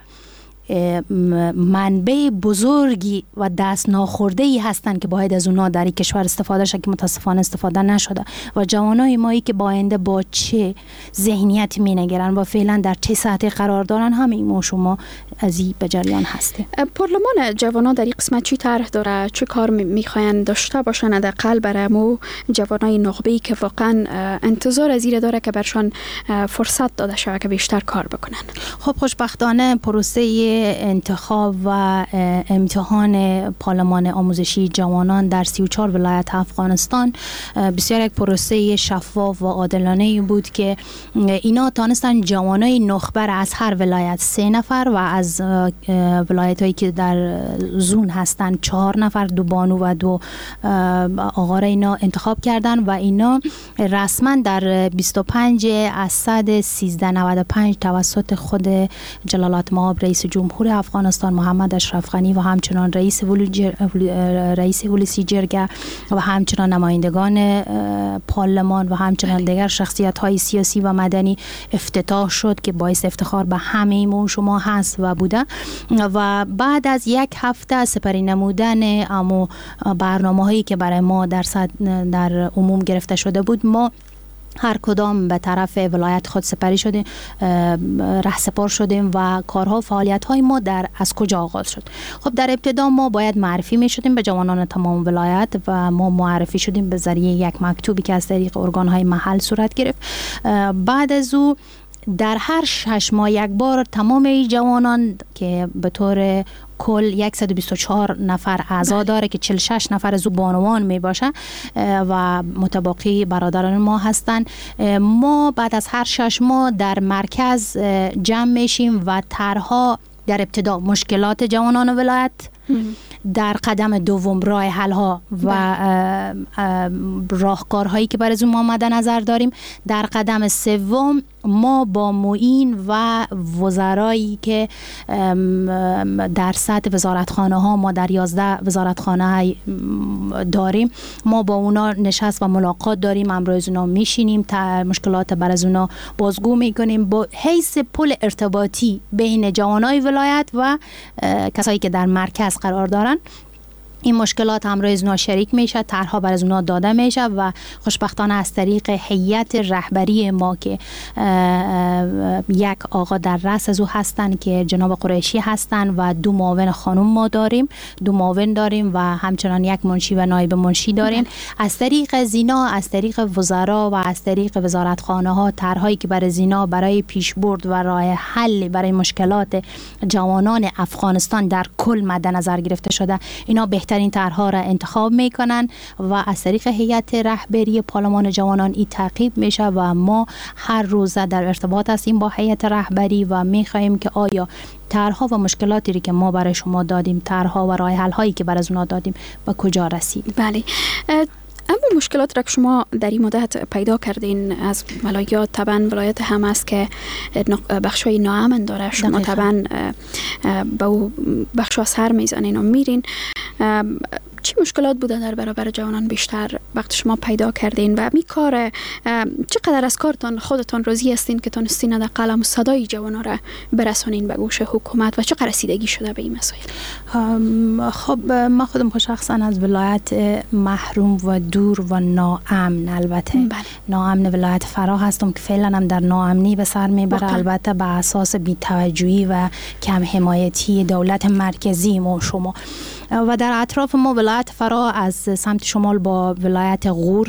منبع بزرگی و دست ناخورده ای هستند که باید از اونا در این کشور استفاده شد که متاسفانه استفاده نشده و جوانای مایی که با آینده با چه ذهنیتی مینگرن و فعلا در چه سطحی قرار دارن همین ما شما از این به جریان هسته. پارلمان جوانان در این قسمت چی طرح داره؟ چه کار میخواین داشته باشن حداقل برای مو جوانای نخبه‌ای که واقعا انتظار از این داره که برشان فرصت داده شود که بیشتر کار بکنن؟ خب خوشبختانه پروسه انتخاب و امتحان پارلمان آموزشی جوانان در سی و چهار ولایت افغانستان بسیار یک پروسه شفاف و عادلانه بود که اینا تانستن جوانای نخبه از هر ولایت سه نفر و از ولایت هایی که در زون هستن چهار نفر، دو بانو و دو آقا را اینا انتخاب کردن و اینا رسما در بیست و پنج اسد سیزده نود و پنج توسط خود جلالت مآب رئیس جمهور افغانستان محمد اشرف غنی و همچنان رئیس رئیس ولسی جرگه و همچنان نمایندگان پارلمان و همچنان دیگر شخصیت های سیاسی و مدنی افتتاح شد که باعث افتخار به همه ما شما هست و بوده. و بعد از یک هفته سپری نمودن امو برنامه هایی که برای ما در در عموم گرفته شده بود، ما هر کدام به طرف ولایت خود سپری شدیم، رهسپار شدیم و کارها فعالیت های ما در از کجا آغاز شد. خب در ابتدا ما باید معرفی می شدیم به جوانان تمام ولایت و ما معرفی شدیم به ذریعه یک مکتوبی که از طریق ارگان های محل صورت گرفت. بعد از او در هر شش ماه یک بار تمام جوانان که به طور کل صد و بیست و چهار نفر اعضا داره که چهل و شش نفر از او بانوان می باشه و متباقی برادران ما هستن، ما بعد از هر شش ماه در مرکز جمع میشیم و طرحها در ابتدا مشکلات جوانان ولایت، در قدم دوم راه حل ها و راهکارهایی که برای ما مد نظر داریم، در قدم سوم ما با معین و وزرایی که در سطح وزارتخانه ها ما در یازده وزارتخانه داریم، ما با اونا نشست و ملاقات داریم، امروز اونا میشینیم، مشکلات بر از اونا بازگو میکنیم، با حیث پل ارتباطی بین جوانای ولایت و کسایی که در مرکز قرار دارن. این مشکلات همراه از اونا شریک میشه، طرحها بر از اونا داده میشه و خوشبختانه از طریق هیئت رهبری ما که یک آقا در رأس از او هستن که جناب قریشی هستن و دو معاون خانم ما داریم، دو معاون داریم و همچنان یک منشی و نایب منشی داریم. از طریق زینا، از طریق وزرا و از طریق وزارتخانه ها طرحهایی که برای زینا برای پیشبرد و راه حل برای مشکلات جوانان افغانستان در کل مد نظر گرفته شده، اینا بهترین طرحها را انتخاب میکنن و از طریق هیئت رهبری پارلمان جوانان این تعقیب میشه و ما هر روز در ارتباط هستیم با هیئت رهبری و میخواهیم که آیا طرحها و مشکلاتی که ما برای شما دادیم، طرحها و راه حل هایی که برای اونا دادیم به کجا رسید. بله. اما مشکلات را که شما در این مدت پیدا کردین از ولایات، طبعا ولایت هم است که بخشای ناامن داره، شما طبعا به بخشا سر میزنین و میرین. چی مشکلات بوده در برابر جوانان بیشتر وقت شما پیدا کردین و می کار چقدر از کارتان خودتان راضی هستین که تونستین در قلم و صدای جوانان را برسانین به گوش حکومت و چقدر رسیدگی شده به این مسائل؟ خب من خودم شخصا از ولایت محروم و دور و ناامن، البته بله. ناامن ولایت فرا هستم که فعلا هم در ناامنی به سر میبره، البته به اساس بی‌توجهی و کم حمایتی دولت مرکزی ما شما. و در اطراف ما ولایت فرا از سمت شمال با ولایت غور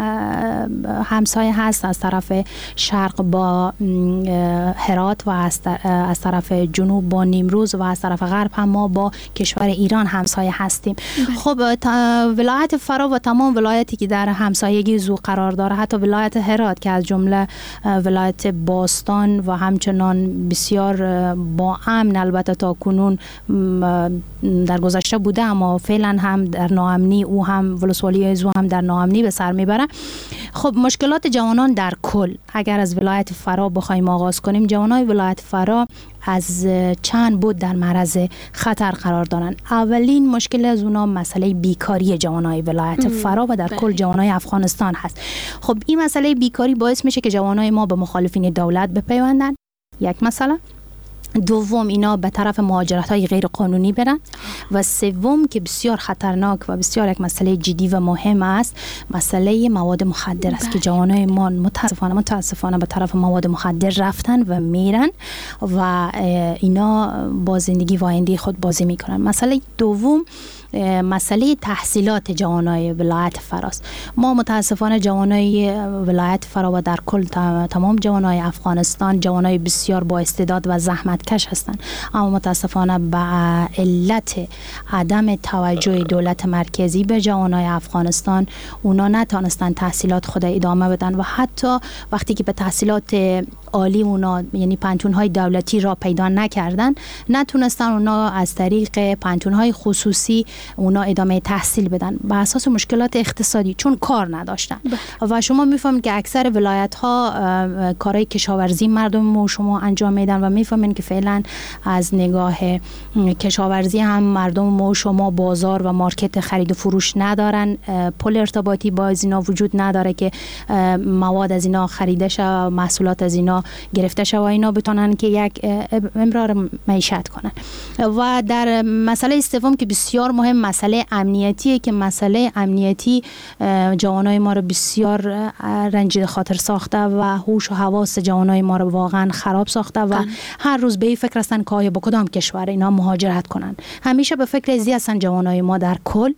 همسایه هست، از طرف شرق با هرات و از طرف جنوب با نیمروز و از طرف غرب هم ما با کشور ایران همسایه هستیم. خب ولایت فرا و تمام ولایتی که در همسایگی زو قرار داره، حتی ولایت هرات که از جمله ولایت باستان و همچنان بسیار با امن البته تا کنون در گذشته بوده اما فعلا هم در ناامنی، او هم ولسوالی زو هم در ناامنی به سر میبره. خب مشکلات جوانان در کل اگر از ولایت فرا بخوایم آغاز کنیم، جوانای ولایت فرا از چند بود در معرض خطر قرار دارن. اولین مشکل از اونا مسئله بیکاری جوانای ولایت فرا و در کل جوانای افغانستان هست. خب این مسئله بیکاری باعث میشه که جوانای ما به مخالفین دولت بپیوندن، یک مسئله. دوم اینا به طرف مهاجرت های غیر قانونی برن و سوم که بسیار خطرناک و بسیار یک مسئله جدی و مهم است، مسئله مواد مخدر است که جوانای ما متاسفانه متاسفانه به طرف مواد مخدر رفتن و میرن و اینا با زندگی و آینده خود بازی میکنن. مسئله دوم مسئله تحصیلات جوانای ولایت فراست. ما متاسفانه جوانای ولایت فرا و در کل تمام جوانای افغانستان جوانای بسیار با استعداد و زحمتکش هستند، اما متاسفانه به علت عدم توجه دولت مرکزی به جوانای افغانستان اونا نتونستن تحصیلات خود ادامه بدن و حتی وقتی که به تحصیلات عالی اونا یعنی پانتون‌های دولتی را پیدا نکردن، نتونستن اونا از طریق پانتون‌های خصوصی اونا ادامه تحصیل بدن به اساس مشکلات اقتصادی، چون کار نداشتن. و شما میفهمید که اکثر ولایت‌ها کارهای کشاورزی مردم و شما انجام میدن و میفهمید که فعلا از نگاه کشاورزی هم مردم و شما بازار و مارکت خرید و فروش ندارن، پل ارتباطی با از اینا وجود نداره که مواد از اینا خریده شه، محصولات از اینا گرفته شه و اینا بتونن که یک امرار معیشت کنن. و در مسئله سوم که بسیار مهم مسئله امنیتیه که مسئله امنیتی جوانای ما رو بسیار رنجیده خاطر ساخته و هوش و حواس جوانای ما رو واقعا خراب ساخته و کن. هر روز به این فکر هستن که آیا با کدام کشور اینا مهاجرت کنن. همیشه به فکر ازی هستن جوانای ما در کل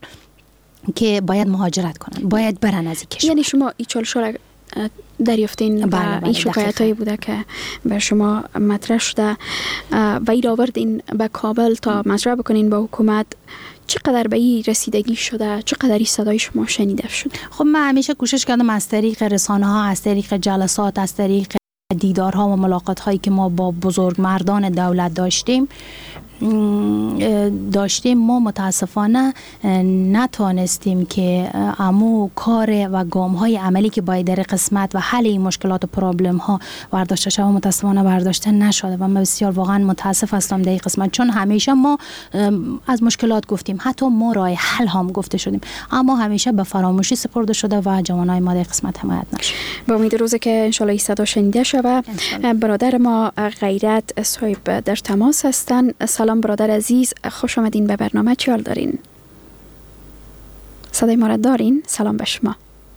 که باید مهاجرت کنن، باید برن از این کشور. یعنی شما این چالش‌ها دریافتین و این شکایت هایی بوده که به شما مطرح شده و این آوردین به کابل تا مطرح بکنین با حکومت. چقدر به این رسیدگی شده؟ چقدر این صدای شما شنیده شد؟ خب من همیشه کوشش کردم از طریق رسانه ها، از طریق جلسات، از طریق دیدارها و ملاقات هایی که ما با بزرگ مردان دولت داشتیم داشتیم ما متاسفانه نتانستیم که امو کار و گام های عملی که باید در قسمت و حل این مشکلات و پرابلم ها برداشته شده متاسفانه برداشته نشده و من بسیار واقعا متاسف هستم در این قسمت، چون همیشه ما از مشکلات گفتیم، حتی ما راه حل هم گفته شدیم، اما همیشه به فراموشی سپرده شده و جوانای ما در قسمت حمایت نشد. با امید روزی که انشالله این صدا شنیده شود. برادر ما غیرت صاحب در تماس هستن. سلام برادر عزیز، خوش آمدین به برنامه. چی حال دارین؟ صدای ما را دارین؟ سلام به شما.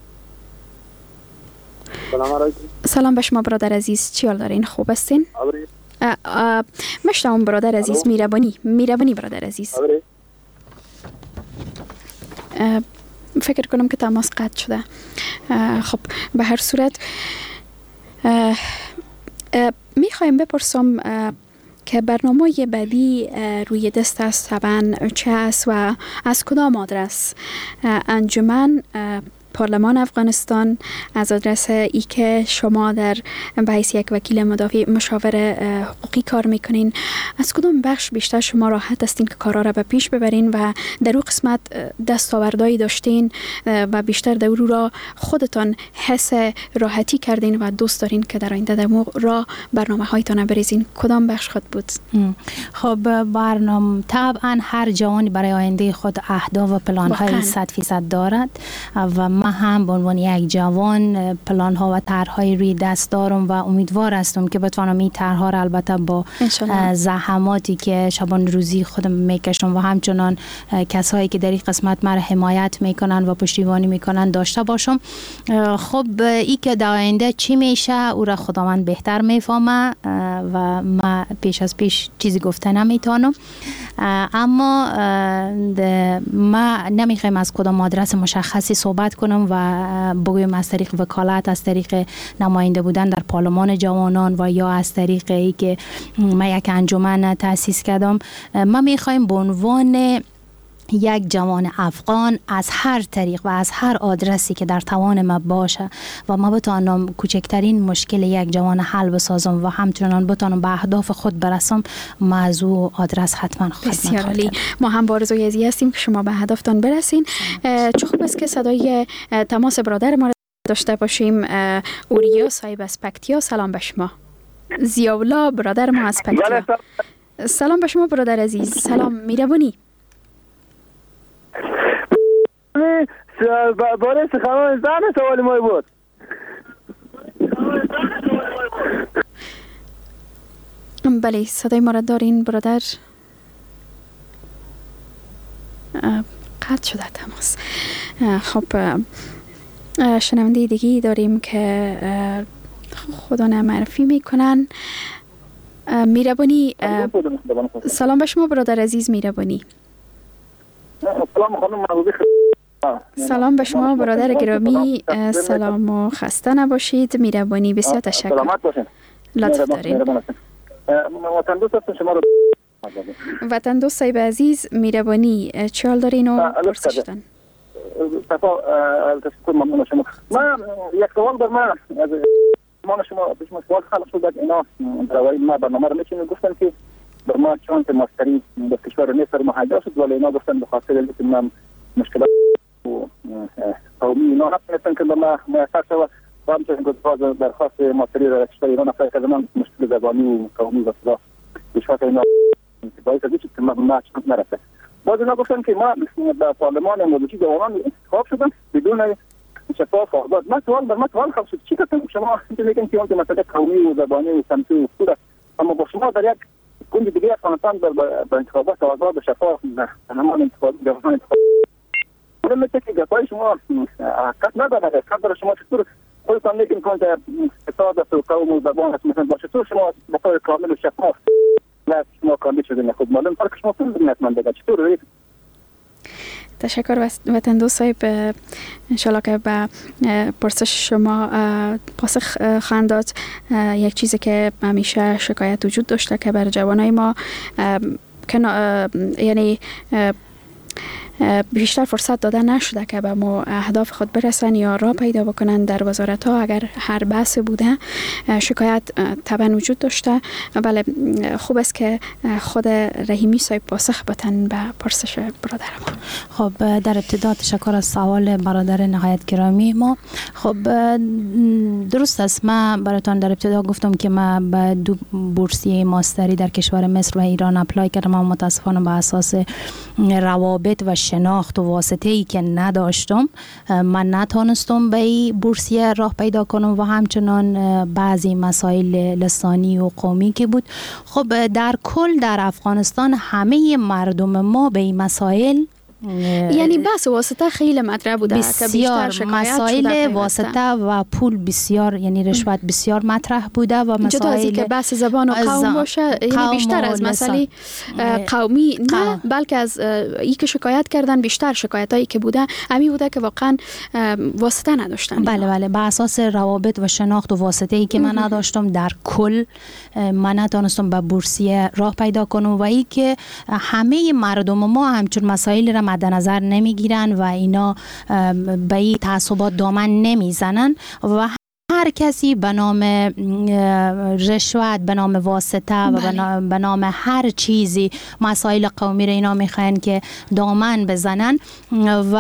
سلام علیکم. سلام به شما برادر عزیز، چی حال دارین؟ خوب هستین؟ مشتم برادر عزیز. میربانی میربانی برادر عزیز. فکر کنم که تماس قطع شده. خب به هر صورت میخوایم بپرسم که برنامه بعدی روی دست است طبعا چه است و از کدام آدرس؟ انجمن پارلمان افغانستان، از آدرس ای که شما در به حیث یک وکیل مدافع مشاور حقوقی کار میکنین، از کدام بخش بیشتر شما راحت هستین که کارا را به پیش ببرین و در اون قسمت دستاوردهایی داشتین و بیشتر در او را خودتان حس راحتی کردین و دوست دارین که در آینده در را برنامه هایتان بریزین؟ کدام بخش خود بود؟ خب برنامه طبعا هر جوانی برای آینده خود اهداف و پلان های صد فیصد دارد و ما هم به عنوان یک جوان پلان ها و طرح‌های روی دست دارم و امیدوار هستم که بتوانم این طرح‌ها را البته با زحماتی که شبان روزی خودم میکشم و همچنان کسایی که در این قسمت مرا حمایت میکنن و پشتیبانی میکنن داشته باشم. خب این که در آینده چی میشه او را خداوند بهتر میفهمه و ما پیش از پیش چیزی گفته نمیتونم، اما ما نمیخوایم از کدام آدرس مشخصی صحبت کنم و بگویم از طریق وکالت، از طریق نماینده بودن در پارلمان جوانان و یا از طریق ای که ما یک انجمن تأسیس کردم. ما میخوایم به عنوان یک جوان افغان از هر طریق و از هر آدرسی که در توان ما باشه و ما بتوانم کوچکترین مشکل یک جوان حل بسازم و همچنان بتوانم به اهداف خود برسم، ما از او آدرس حتما خدمت خواهیم. ما هم با آرزوی ازی هستیم که شما به هدفتان برسین. چه خوب است که صدای تماس برادر ما داشته باشیم. اوریا صاحب از پکتیا، سلام به شما. زیاولا برادر ما از پکتیا، سلام به شما برادر عزیز. سلام میربونی. باره سخنان زن سوال ما بود. بله صدای ما را دارین برادر؟ قطع شده تماس. خب شنونده دیگی داریم که خدا معرفی میکنن. میربانی، سلام به شما برادر عزیز میربانی. سلام خانم محبوبی. سلام به شما برادر گرامی، سلام و خسته نباشید. میربانی بسیار تشکر. سلامت باشین. لطف دارین. وطن دوست هستم شما رو. وطن دوست صاحب عزیز میربانی چه حال دارین و پرسشتن؟ صفا تشکر ممنون شما. من یک سوال در من از ما شما به شما سوال خلق شد اینا روای ما برنامه رو میچینیم، گفتن که بر ما چون که ماستری در کشور مصر مهاجر شد ولی اینا گفتن به خاطر اینکه من مشکلات و قومی اینا نتونستن که به ما میسر شود و همچنین که درخواست ماستری در کشور ایران افرای که من مشکل زبانی و قومی و صدا بشفت اینا باید از که ما به ما چند نرسه. باز اینا گفتن که ما در پارلمان مدوشی جوانان انتخاب شدن بدون شفاف و آزاد. من سوال بر ما سوال خواهد شد چی کتن شما اینکه میگن که اون که مسئله قومی و زبانی و سمتی و خود اما با شما در یک کنج دیگه افغانستان به انتخابات آزاد و شفاف همان انتخاب جوانان انتخاب اون مثل که گپای شما حقیقت نداره. حقیقت داره شما چطور خودتان میگین کنج اقتصاد و قوم و زبان است مثلا با چطور شما به طور کامل و شفاف نه شما کامل شده خود معلوم فرق شما خود نتمن بگه چطور روید. تشکر وطن دوست صاحب. انشالله که به پرسش شما پاسخ خواهند داد. یک چیزی که همیشه شکایت وجود داشته که بر جوانای ما یعنی بیشتر فرصت داده نشده که به ما اهداف خود برسن یا راه پیدا بکنن در وزارت ها. اگر هر بحث بوده شکایت طبعا وجود داشته، ولی خوب است که خود رحیمی صاحب پاسخ بتن به پرسش برادر ما. خب در ابتدا تشکر از سوال برادر نهایت گرامی ما. خب درست است، من براتون در ابتدا گفتم که من به دو بورسیه ماستری در کشور مصر و ایران اپلای کردم، اما متاسفانه به اساس روابط و شناخت و واسطه ای که نداشتم من نتونستم به این بورسیه راه پیدا کنم و همچنان بعضی مسائل لسانی و قومی که بود. خب در کل در افغانستان همه مردم ما به این مسائل، یعنی بس واسطه خیلی مطرح بوده، بسیار مسائل واسطه و پول بسیار، یعنی رشوت بسیار مطرح بوده و مسائل جدا از اینکه بحث زبان و قوم باشه، یعنی بیشتر از مسئله قومی نه، بلکه از این که شکایت کردن، بیشتر شکایت هایی که بوده امی بوده که واقعا واسطه نداشتن. بله بله، به اساس روابط و شناخت و واسطه ای که من نداشتم در کل من نتونستم به بورسیه راه پیدا کنم و ای که همه مردم ما همچون مسائل را مد نظر نمیگیرن و اینا به این تعصبات دامن نمیزنن و هر کسی به نام رشوت، به نام واسطه و به نام هر چیزی مسائل قومی را اینا میخواین که دامن بزنن. و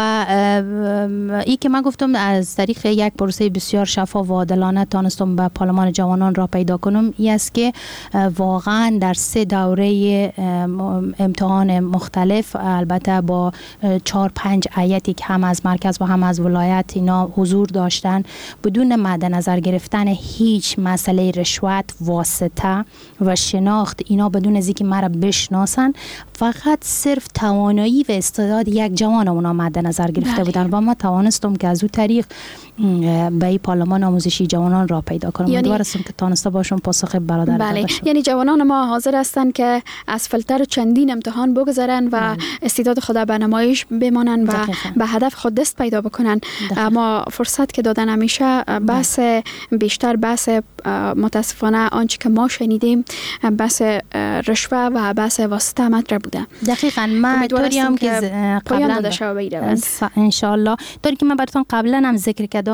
ای که من گفتم از طریق یک پروسه بسیار شفاف و عادلانه تانستم به پارلمان جوانان را پیدا کنم، ای است که واقعا در سه دوره امتحان مختلف، البته با چهار پنج ایتی که هم از مرکز و هم از ولایت اینا حضور داشتن، بدون مد نظر گرفتن هیچ مسئله رشوت، واسطه و شناخت، اینا بدون از اینکه مرا بشناسن، فقط صرف توانایی و استعداد یک جوان اونا مد نظر گرفته بودن و ما توانستم که از او طریق به این پارلمان آموزشی جوانان را پیدا کنم. یعنی امیدوارم که تانسته باشم پاسخ برادر بله. باشم. یعنی جوانان ما حاضر هستند که از فلتر چندین امتحان بگذرن و مم. استعداد خود به نمایش بمانن و به هدف خود دست پیدا بکنن. اما فرصت که دادن همیشه بحث بیشتر بحث متاسفانه آنچه که ما شنیدیم بحث رشوه و بحث واسطه مطرح بوده. دقیقاً من طوریم که قبلا ان شاء الله طوری که من براتون قبلا هم ذکر کردم،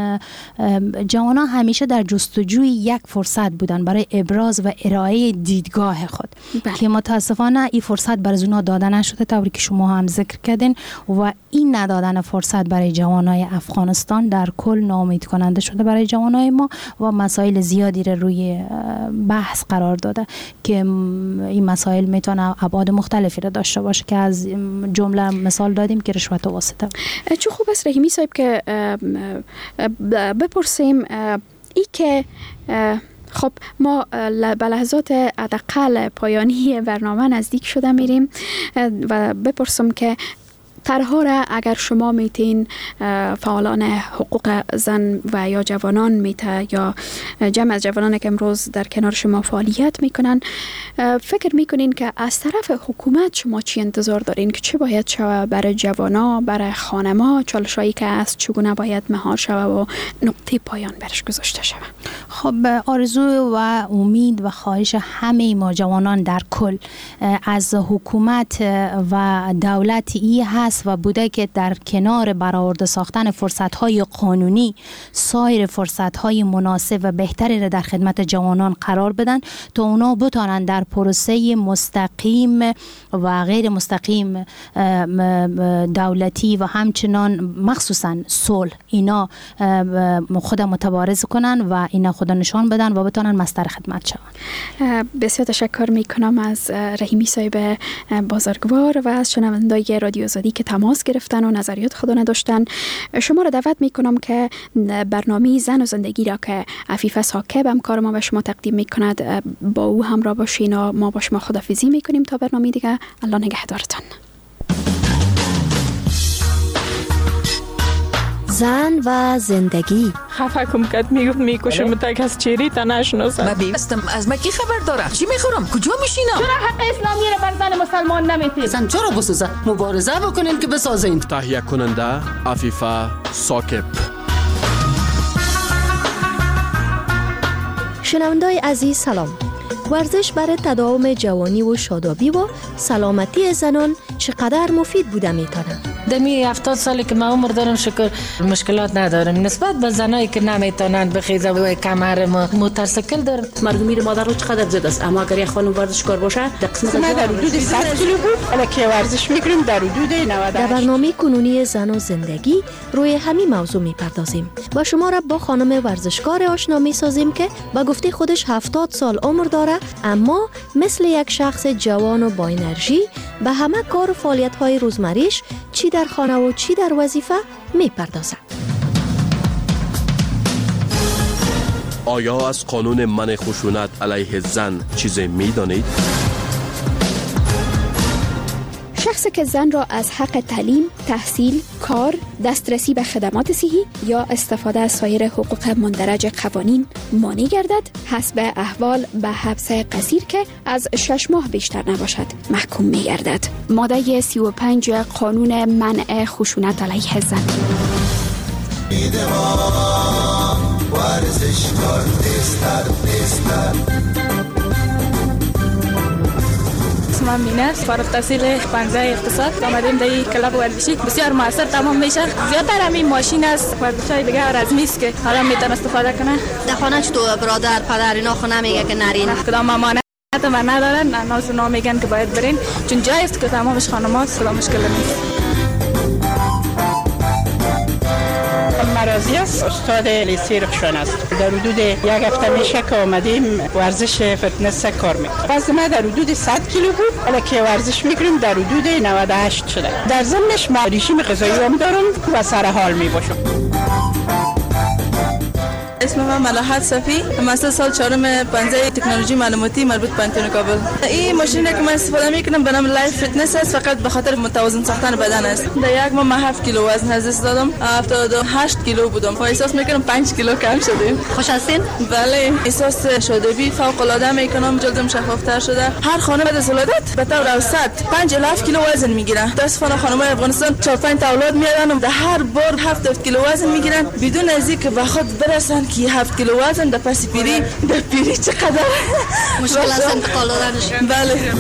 جوانان همیشه در جستجوی یک فرصت بودن برای ابراز و ارائه دیدگاه خود بله. که متاسفانه این فرصت برای اونا داده نشده، طوری که شما هم ذکر کردین، و این ندادن فرصت برای جوانای افغانستان در کل ناامید کننده شده برای جوانای ما و مسائل زیادی رو روی بحث قرار داده که این مسائل میتونه ابعاد مختلفی رو داشته باشه که از جمله مثال دادیم که رشوت و واسطه. چه خوب است رحیمی صاحب که بپرسیم ای که خب ما به لحظات حداقل پایانی برنامه نزدیک شده میریم و بپرسم که طرح‌ها را اگر شما میتین فعالان حقوق زن و یا جوانان میته یا جمع از جوانان که امروز در کنار شما فعالیت میکنن، فکر میکنین که از طرف حکومت شما چی انتظار دارین که چه باید شود برای جوانا، برای خانما، چالشایی که از چگونه باید مهار شود و نقطه پایان برش گذاشته شود؟ خب آرزو و امید و خواهش همه ما جوانان در کل از حکومت و دولت ای هست و بوده که در کنار برآورده ساختن فرصت‌های قانونی سایر فرصت‌های مناسب و بهتری را در خدمت جوانان قرار بدن تا اونا بتانن در پروسه مستقیم و غیر مستقیم دولتی و همچنان مخصوصا صلح اینا خود متبارز کنن و اینا خود نشان بدن و بتانن مصدر خدمت شون. بسیار تشکر میکنم از رحیمی صاحب بازرگوار و از شنوندای رادیو آزادی که تماس گرفتن و نظریات خود نداشتن. شما را دعوت میکنم که برنامه زن و زندگی را که عفیفه ساکب همکار ما به شما تقدیم میکند با او همراه باشین و ما با شما خداحافظی میکنیم تا برنامه دیگه. الله نگهدارتان. زن و زندگی. خفه کم کد میگفت میکشم تا کس چیری تا نشناسم. من بیستم از من کی خبر داره؟ چی میخورم؟ کجا میشینم؟ چرا حق اسلامی را بر زن مسلمان نمیتید؟ زن چرا بسوزه؟ مبارزه بکنین که بسازین. تهیه کننده عفیفه ساکب. شنوندای عزیز سلام. ورزش برای تداوم جوانی و شادابی و سلامتی زنان چقدر مفید بوده میتونه؟ دمی هفتاد سالی که من عمر دارم شکر مشکلات ندارم. نسبت به زنایی که نمیتونند بخیزه و کمر مترسکل دارن. مردمی مادر رو چقدر زیاد است، اما اگر یک خانم ورزشکار باشه در قسمت ما در حدود صد کیلو بود، حالا که ورزش میکنیم در حدود نود. در برنامه کنونی زن و زندگی روی همین موضوع میپردازیم و شما را با خانم ورزشکار آشنا میسازیم که با گفته خودش هفتاد سال عمر داره، اما مثل یک شخص جوان و با انرژی به همه کار و فعالیت های روزمریش چی در خانه و چی در وظیفه میپردازد. آیا از قانون منع خشونت علیه زن چیزی میدانید؟ شخصی که زن را از حق تعلیم، تحصیل، کار، دسترسی به خدمات صحی یا استفاده از سایر حقوق مندرج قوانین مانع گردد، حسب احوال به حبس قصیر که از شش ماه بیشتر نباشد محکوم می گردد. ماده سی و پنج قانون منع خشونت علیه زن. اسمم مینه، فارغ التحصیل پانزده اقتصاد. آمدیم در کلاب ورزشی بسیار موثر تمام میشه. زیادتر همین ماشین است، ورزشای دیگه از نیست که حالا میتونه استفاده کنه. در خانه چطور برادر پدر اینا خو نمیگه که نرین؟ کدام مامان و ندارن، ناز و نمیگن که باید برین، چون جای است که تمامش خانم‌هاست، کدام مشکل نیست. مرازی است، استاد لیسه رخشان است. در حدود یک هفته میشه که آمدیم ورزش فتنس کار میکنیم. وزن ما در حدود صد کیلو بود، حالا که ورزش میکنیم در حدود نود و هشت شده. در ضمنش ما رژیم غذایی هم دارم و سر حال میباشم. اسم من ملاحت صفی، مستر سال چهارم پنجه تکنولوژی معلوماتی مربوط به انتن کابل. این ماشینی که من استفاده میکنم به نام لایف فتنس است، فقط به خاطر متوازن ساختن بدن است. در یک ماه من هفت کیلو وزن از دست دادم، هفتاد و هشت کیلو بودم. احساس میکنم پنج کیلو کم شدیم. خوش هستین؟ بله، احساس شادابی فوق العاده میکنم، جلدم شفافتر شده. هر خانم بعد از ولادت به طور اوسط پنج الی هفت کیلو وزن میگیرن. متاسفانه خانمای افغانستان چهار پنج تا اولاد میارن و در هر بار هفت هفت کیلو وزن میگیرن بدون از اینکه به خود برسن که هفت کیلو وزن در پس پیری در پیری چقدر مشکل است انتقال دادنش. بله.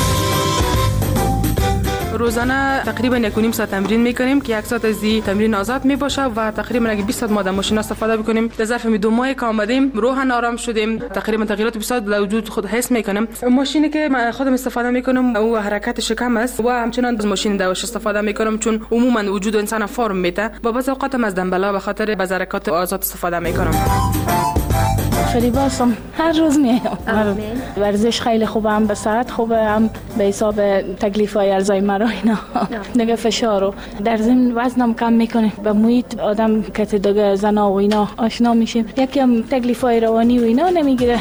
روزانه تقریبا یک و نیم ساعت تمرین میکنیم که یک ساعت از این تمرین آزاد میباشه و تقریبا اگه بیست ساعت ما در ماشین استفاده بکنیم. در ظرف دو ماهی که آمدیم روحاً آرام شدیم، تقریبا تغییرات بسیار در وجود خود حس میکنم. ماشینی که من خودم استفاده میکنم او حرکتش کم است و همچنان از ماشین دوش استفاده میکنم چون عموما وجود انسان فرم میده و بعضی اوقات از دنبلا به خاطر باز حرکات آزاد استفاده میکنم. خیلی باسم هر روز میام. ورزش خیلی خوبه، هم به صحت خوبه، هم به حساب تکلیفای ارزای مرا اینا دیگه فشارو در ضمن وزنم کم میکنه. به محیط آدم که دیگه زنا و اینا آشنا میشیم، یکی هم تکلیفای روانی و اینا نمیگیره.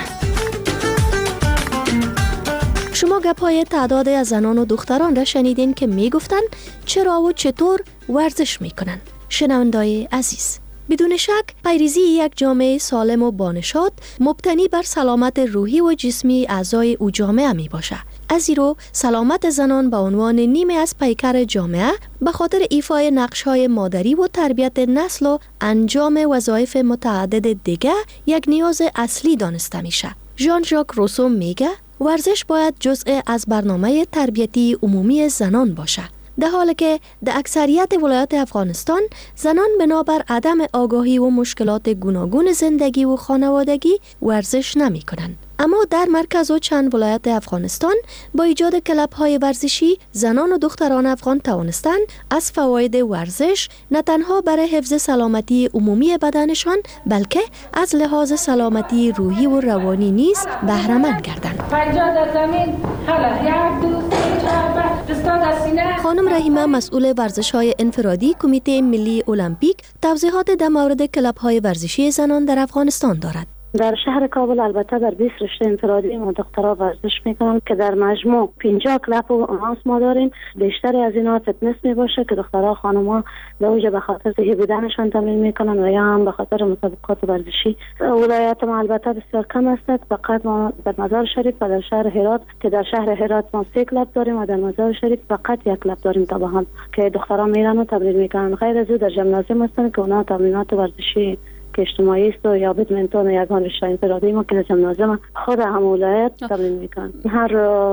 شما گپای تعداد از زنان و دختران را شنیدین که میگفتن چرا و چطور ورزش میکنن. شنوندای عزیز، بدون شک پیریزی یک جامعه سالم و بانشاد مبتنی بر سلامت روحی و جسمی اعضای او جامعه می باشه. از این رو سلامت زنان به عنوان نیمه از پیکر جامعه به خاطر ایفای نقش‌های مادری و تربیت نسل و انجام وظایف متعدد دیگه یک نیاز اصلی دانسته میشه. ژان ژاک روسو میگه ورزش باید جزء از برنامه تربیتی عمومی زنان باشه، در حالی که در اکثریت ولایات افغانستان زنان بنابر عدم آگاهی و مشکلات گوناگون زندگی و خانوادگی ورزش نمی کنند. اما در مرکز و چند ولایت افغانستان با ایجاد کلب‌های ورزشی زنان و دختران افغان توانستند از فواید ورزش نه تنها برای حفظ سلامتی عمومی بدنشان بلکه از لحاظ سلامتی روحی و روانی نیز بهره مند گردند. خانم رحیمه مسئول ورزش‌های انفرادی کمیته ملی المپیک توضیحات در مورد کلب‌های ورزشی زنان در افغانستان دارد. در شهر کابل البته در بیست رشته انفرادی ما دخترها ورزش میکنن که در مجموع پنجاه کلب و آناس ما داریم. بیشتری از اینا فتنس می باشه که دخترها خانم‌ها در اوج به خاطر صحی بدنشان تمرین میکنن و یا هم به خاطر مسابقات ورزشی. ولایت ما البته بسیار کم است، فقط ما در مزار شریف و در شهر هرات که در شهر هرات ما سه کلب داریم و در مزار شریف فقط یک کلب داریم تا به هم که دخترها میرن و تمرین میکنن. غیر از او در ژیمنازیوم هستن که اونا تمرینات ورزشی اسکیک اجتماعی است و یا بدمنتون و یگان رشته انفرادی ما که جمنازم خود هم ولایت تمرین میکنن. هر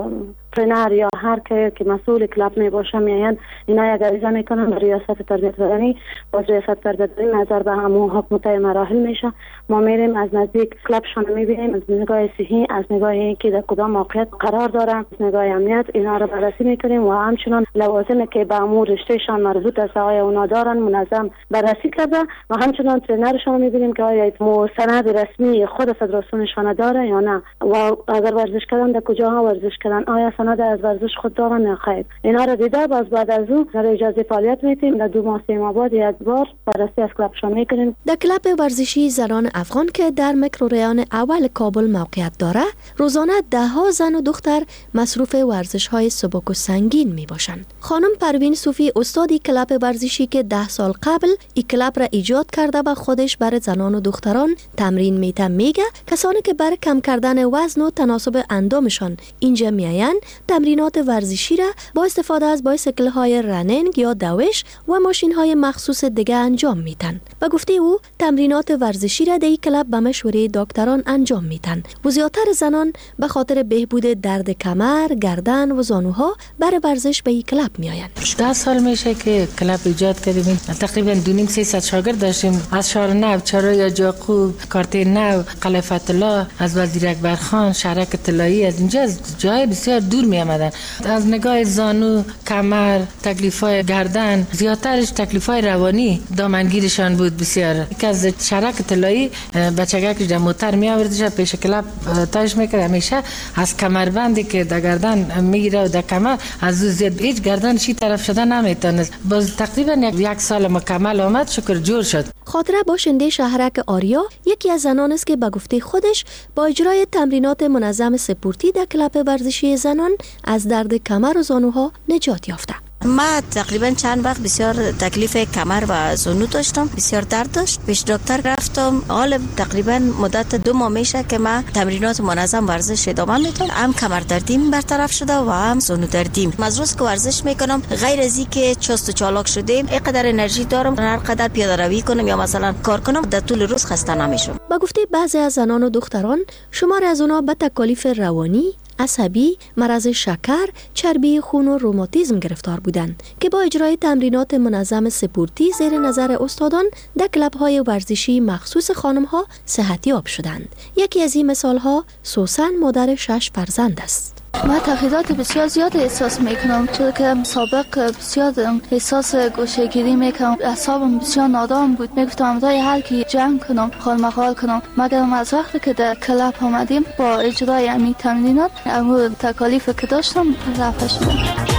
ترینر یا هر که که مسئول کلاب می باشه میان اینا یک عریضه میکنن به ریاست تربیت بدنی، باز ریاست تربیت بدنی نظر به همون حکمتای مراحل میشه. ما میریم از نزدیک کلابشان میبینیم، از نگاه صحی، از نگاه اینکه در کدام موقعیت قرار دارن، از نگاه امنیت اینا رو بررسی میکنیم و همچنان لوازمی که به امور رشتهشان مربوط است آیا اونا دارن منظم بررسی کرده و همچنان ترینرشان میبینیم که آیا سند رسمی خود فدراسیونشان داره یا نه و اگر ورزش کردن در کجاها ورزش کردن، آیا سند از ورزش خود دارن یا خیر. اینا رو دیده باز بعد از اون در اجازه فعالیت میتیم در دو ماه سه ماه بعد یک بار بررسی از کلابشان میکنیم. در کلاب ورزشی زنان افغان که در میکروریان اول کابل موقعیت داره، روزانه ده ها زن و دختر مصروف ورزش های سبک و سنگین می باشند. خانم پروین صوفی استادی کلاب ورزشی که ده سال قبل این کلاب را ایجاد کرده و خودش برای زنان و دختران تمرین میته میگه کسانی که برای کم کردن وزن و تناسب اندامشان اینجا میاین تمرینات ورزشی را با استفاده از بایسکل های رنینگ یا دوش و ماشین های مخصوص دیگه انجام میتن. و گفته او تمرینات ورزشی را در این کلاب به مشوره دکتران انجام میتن و زیادتر زنان به خاطر بهبود درد کمر، گردن و زانوها برای ورزش به این کلاب میآیند. ده سال میشه که کلاب ایجاد کردیم. تقریبا دو نیم سه صد شاگرد داشتیم از شهر نو، چرای جاقو، کارته نو، قلعه فتح‌الله، از وزیر اکبرخان، شهرک طلایی، از اینجا از جای بسیار دور می آمدن. از نگاه زانو، کمر، تکلیفای گردن، زیادترش تکلیفای روانی دامنگیرشان بود بسیار. یک از شهرک طلایی بچگک در موتر می آوردش پیش کلاب تاش میکرد، همیشه از کمربندی که در گردن میگیره و در کمر از زیاد هیچ گردن چی طرف شده نمیتونه. باز تقریبا یک سال مکمل آمد، شکر جور شد. خاطره باشنده شهرک آریا یکی از زنان است که به گفته خودش با اجرای تمرینات منظم سپورتی در کلاب ورزشی زنان از درد کمر و زانوها نجات یافته. ما تقریبا چند وقت بسیار تکلیف کمر و زانو داشتم، بسیار درد داشت. پیش دکتر رفتم، حالا تقریبا مدت دو ماه میشه که ما تمرینات منظم ورزش ادامه میدم. هم کمر دردیم برطرف شده و هم زانو دردیم. از روز که ورزش میکنم غیر از اینکه چست و چالاک شدیم، اینقدر انرژی دارم هر قدر پیاده روی کنم یا مثلا کار کنم در طول روز خسته نمیشم. با گفته بعضی از زنان و دختران شمار از اونها به تکالیف روانی، عصبی، مرض شکر، چربی خون و روماتیسم گرفتار بودند که با اجرای تمرینات منظم سپورتی زیر نظر استادان در کلب‌های ورزشی مخصوص خانم‌ها صحتیاب شدند. یکی از این مثال‌ها سوسن مادر شش فرزند است. من تغییرات بسیار زیاد احساس میکنم، چون که سابق بسیار احساس گوشه‌گیری میکنم، اعصابم بسیار نادام بود. میگفتم دای هر کی جنگ کنم، خال مخال کنم. مگر از وقتی که در کلاب آمدیم با اجرای همین تمرینات اما تکالیف که داشتم رفع شدم.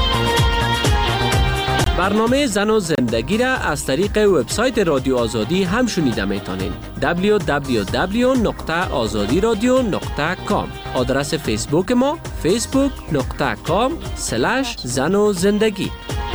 برنامه زن و زندگی را از طریق وبسایت رادیو آزادی هم شنیده میتونین. دبلیو دبلیو دبلیو نقطه آزادی رادیو نقطه کام. آدرس فیسبوک ما فیسبوک نقطه کام سلش زن و زندگی.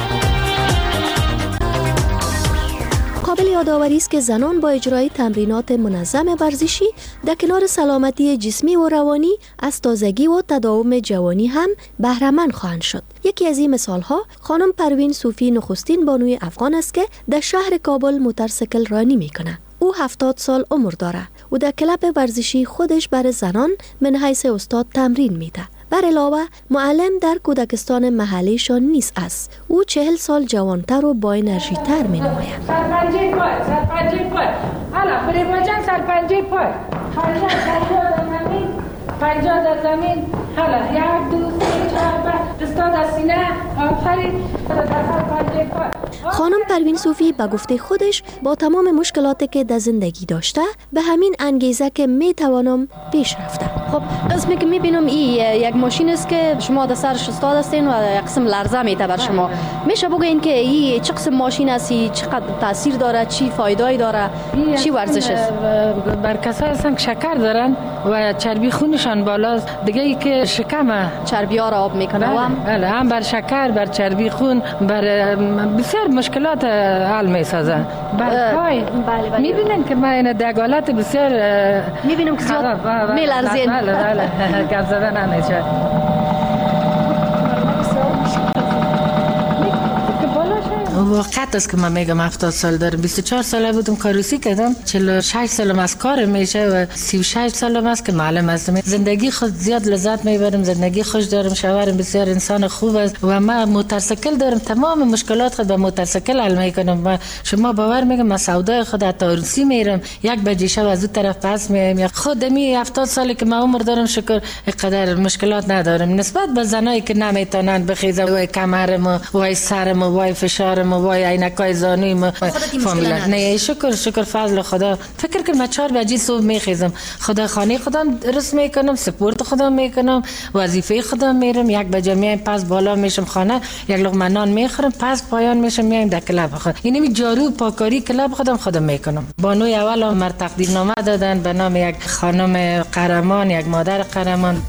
قابل یادآوری است که زنان با اجرای تمرینات منظم ورزشی در کنار سلامتی جسمی و روانی از تازگی و تداوم جوانی هم بهره مند خواهند شد. یکی از این مثال‌ها خانم پروین صوفی نخستین بانوی افغان است که در شهر کابل موتورسیکل رانی میکنه. او هفتاد سال عمر داره و در کلب ورزشی خودش برای زنان من حیث استاد تمرین میده. بر علاوه معلم در کودکستان محلیشان نیست است. او چهل سال جوانتر و با انرژی تر می نماید. سرپنجه پای، سرپنجه پای. حالا فریبا جان سرپنجه پای. پنجاه در زمین، پنجاه در زمین. حالا یک دو سه چهار پنج. دستا در سینه. آفرین. سرپنجه پای. خانم پروین صوفی به گفته خودش با تمام مشکلاتی که در زندگی داشته به همین انگیزه که می توانم پیش رفته. خب قسمی که میبینم این یک ماشین است که شما در سرش استاد هستین و یک قسم لرزه میده بر شما. میشه بگین که این چه قسم ماشین است، چقدر تاثیر داره، چی فایده‌ای داره، چی ورزش است؟ بر کسایی هستن که شکر دارن و چربی خونشان بالاست، دیگه ای که شکم چربی ها را آب میکنه. بله, بله هم بر شکر، بر چربی خون، بر بسیار مشکلات حل میسازه. بر پای بله بله. میبینن که من این دگالات بسیار میبینم که زیاد میلرزین. بله بله گپ زدن نمیشه. واقعیت است که من میگم هفتاد سال دارم. بیست و چهار ساله بودم کاروسی کردم، چهل و شش سالم از کار میشه و سی و شش سالم است که معلم هستم. زندگی خود زیاد لذت میبرم، زندگی خوش دارم، شوهرم بسیار انسان خوب است و من موتورسیکل دارم، تمام مشکلات خود با موتورسیکل حل میکنم. و شما باور میگم من سودای خود تا روسی میرم، یک بجه شب از اون طرف پس میام. خود می هفتاد سالی که من عمر دارم شکر اینقدر مشکلات ندارم نسبت به زنایی که نمیتونن بخیزن وای کمرم وای سرم وای فشارم وای عینکای زانویم فامیلا. نه شکر شکر فضل خدا. فکر کنم چهار بجه صبح میخیزم، خدا خانه خودم درست میکنم، سپورت خودم میکنم، وظیفه خودم میرم، یک بجه میایم پس بالا میشم خانه، یک لقمه نان میخورم، پس پایان میشم میایم در کلاب خود. یعنی می جارو پاکاری کلاب خودم خودم میکنم. بانوی اول مر تقدیرنامه دادن به نام یک خانم قهرمان، یک مادر قهرمان.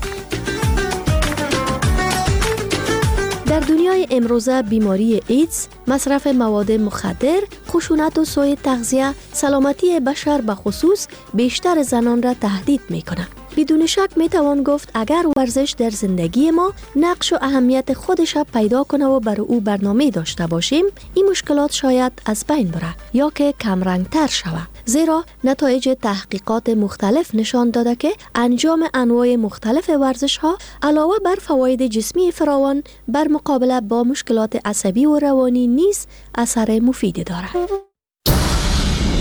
در دنیای امروزه بیماری ایدز، مصرف مواد مخدر، خشونت و سوء تغذیه، سلامتی بشر به خصوص بیشتر زنان را تهدید می‌کند. بدون شک میتوان گفت اگر ورزش در زندگی ما نقش و اهمیت خودش را پیدا کنه و بر او برنامه داشته باشیم، این مشکلات شاید از بین بره یا که کمرنگتر شود. زیرا نتایج تحقیقات مختلف نشان داده که انجام انواع مختلف ورزش ها علاوه بر فواید جسمی فراوان بر مقابله با مشکلات عصبی و روانی نیز اثر مفیدی دارد.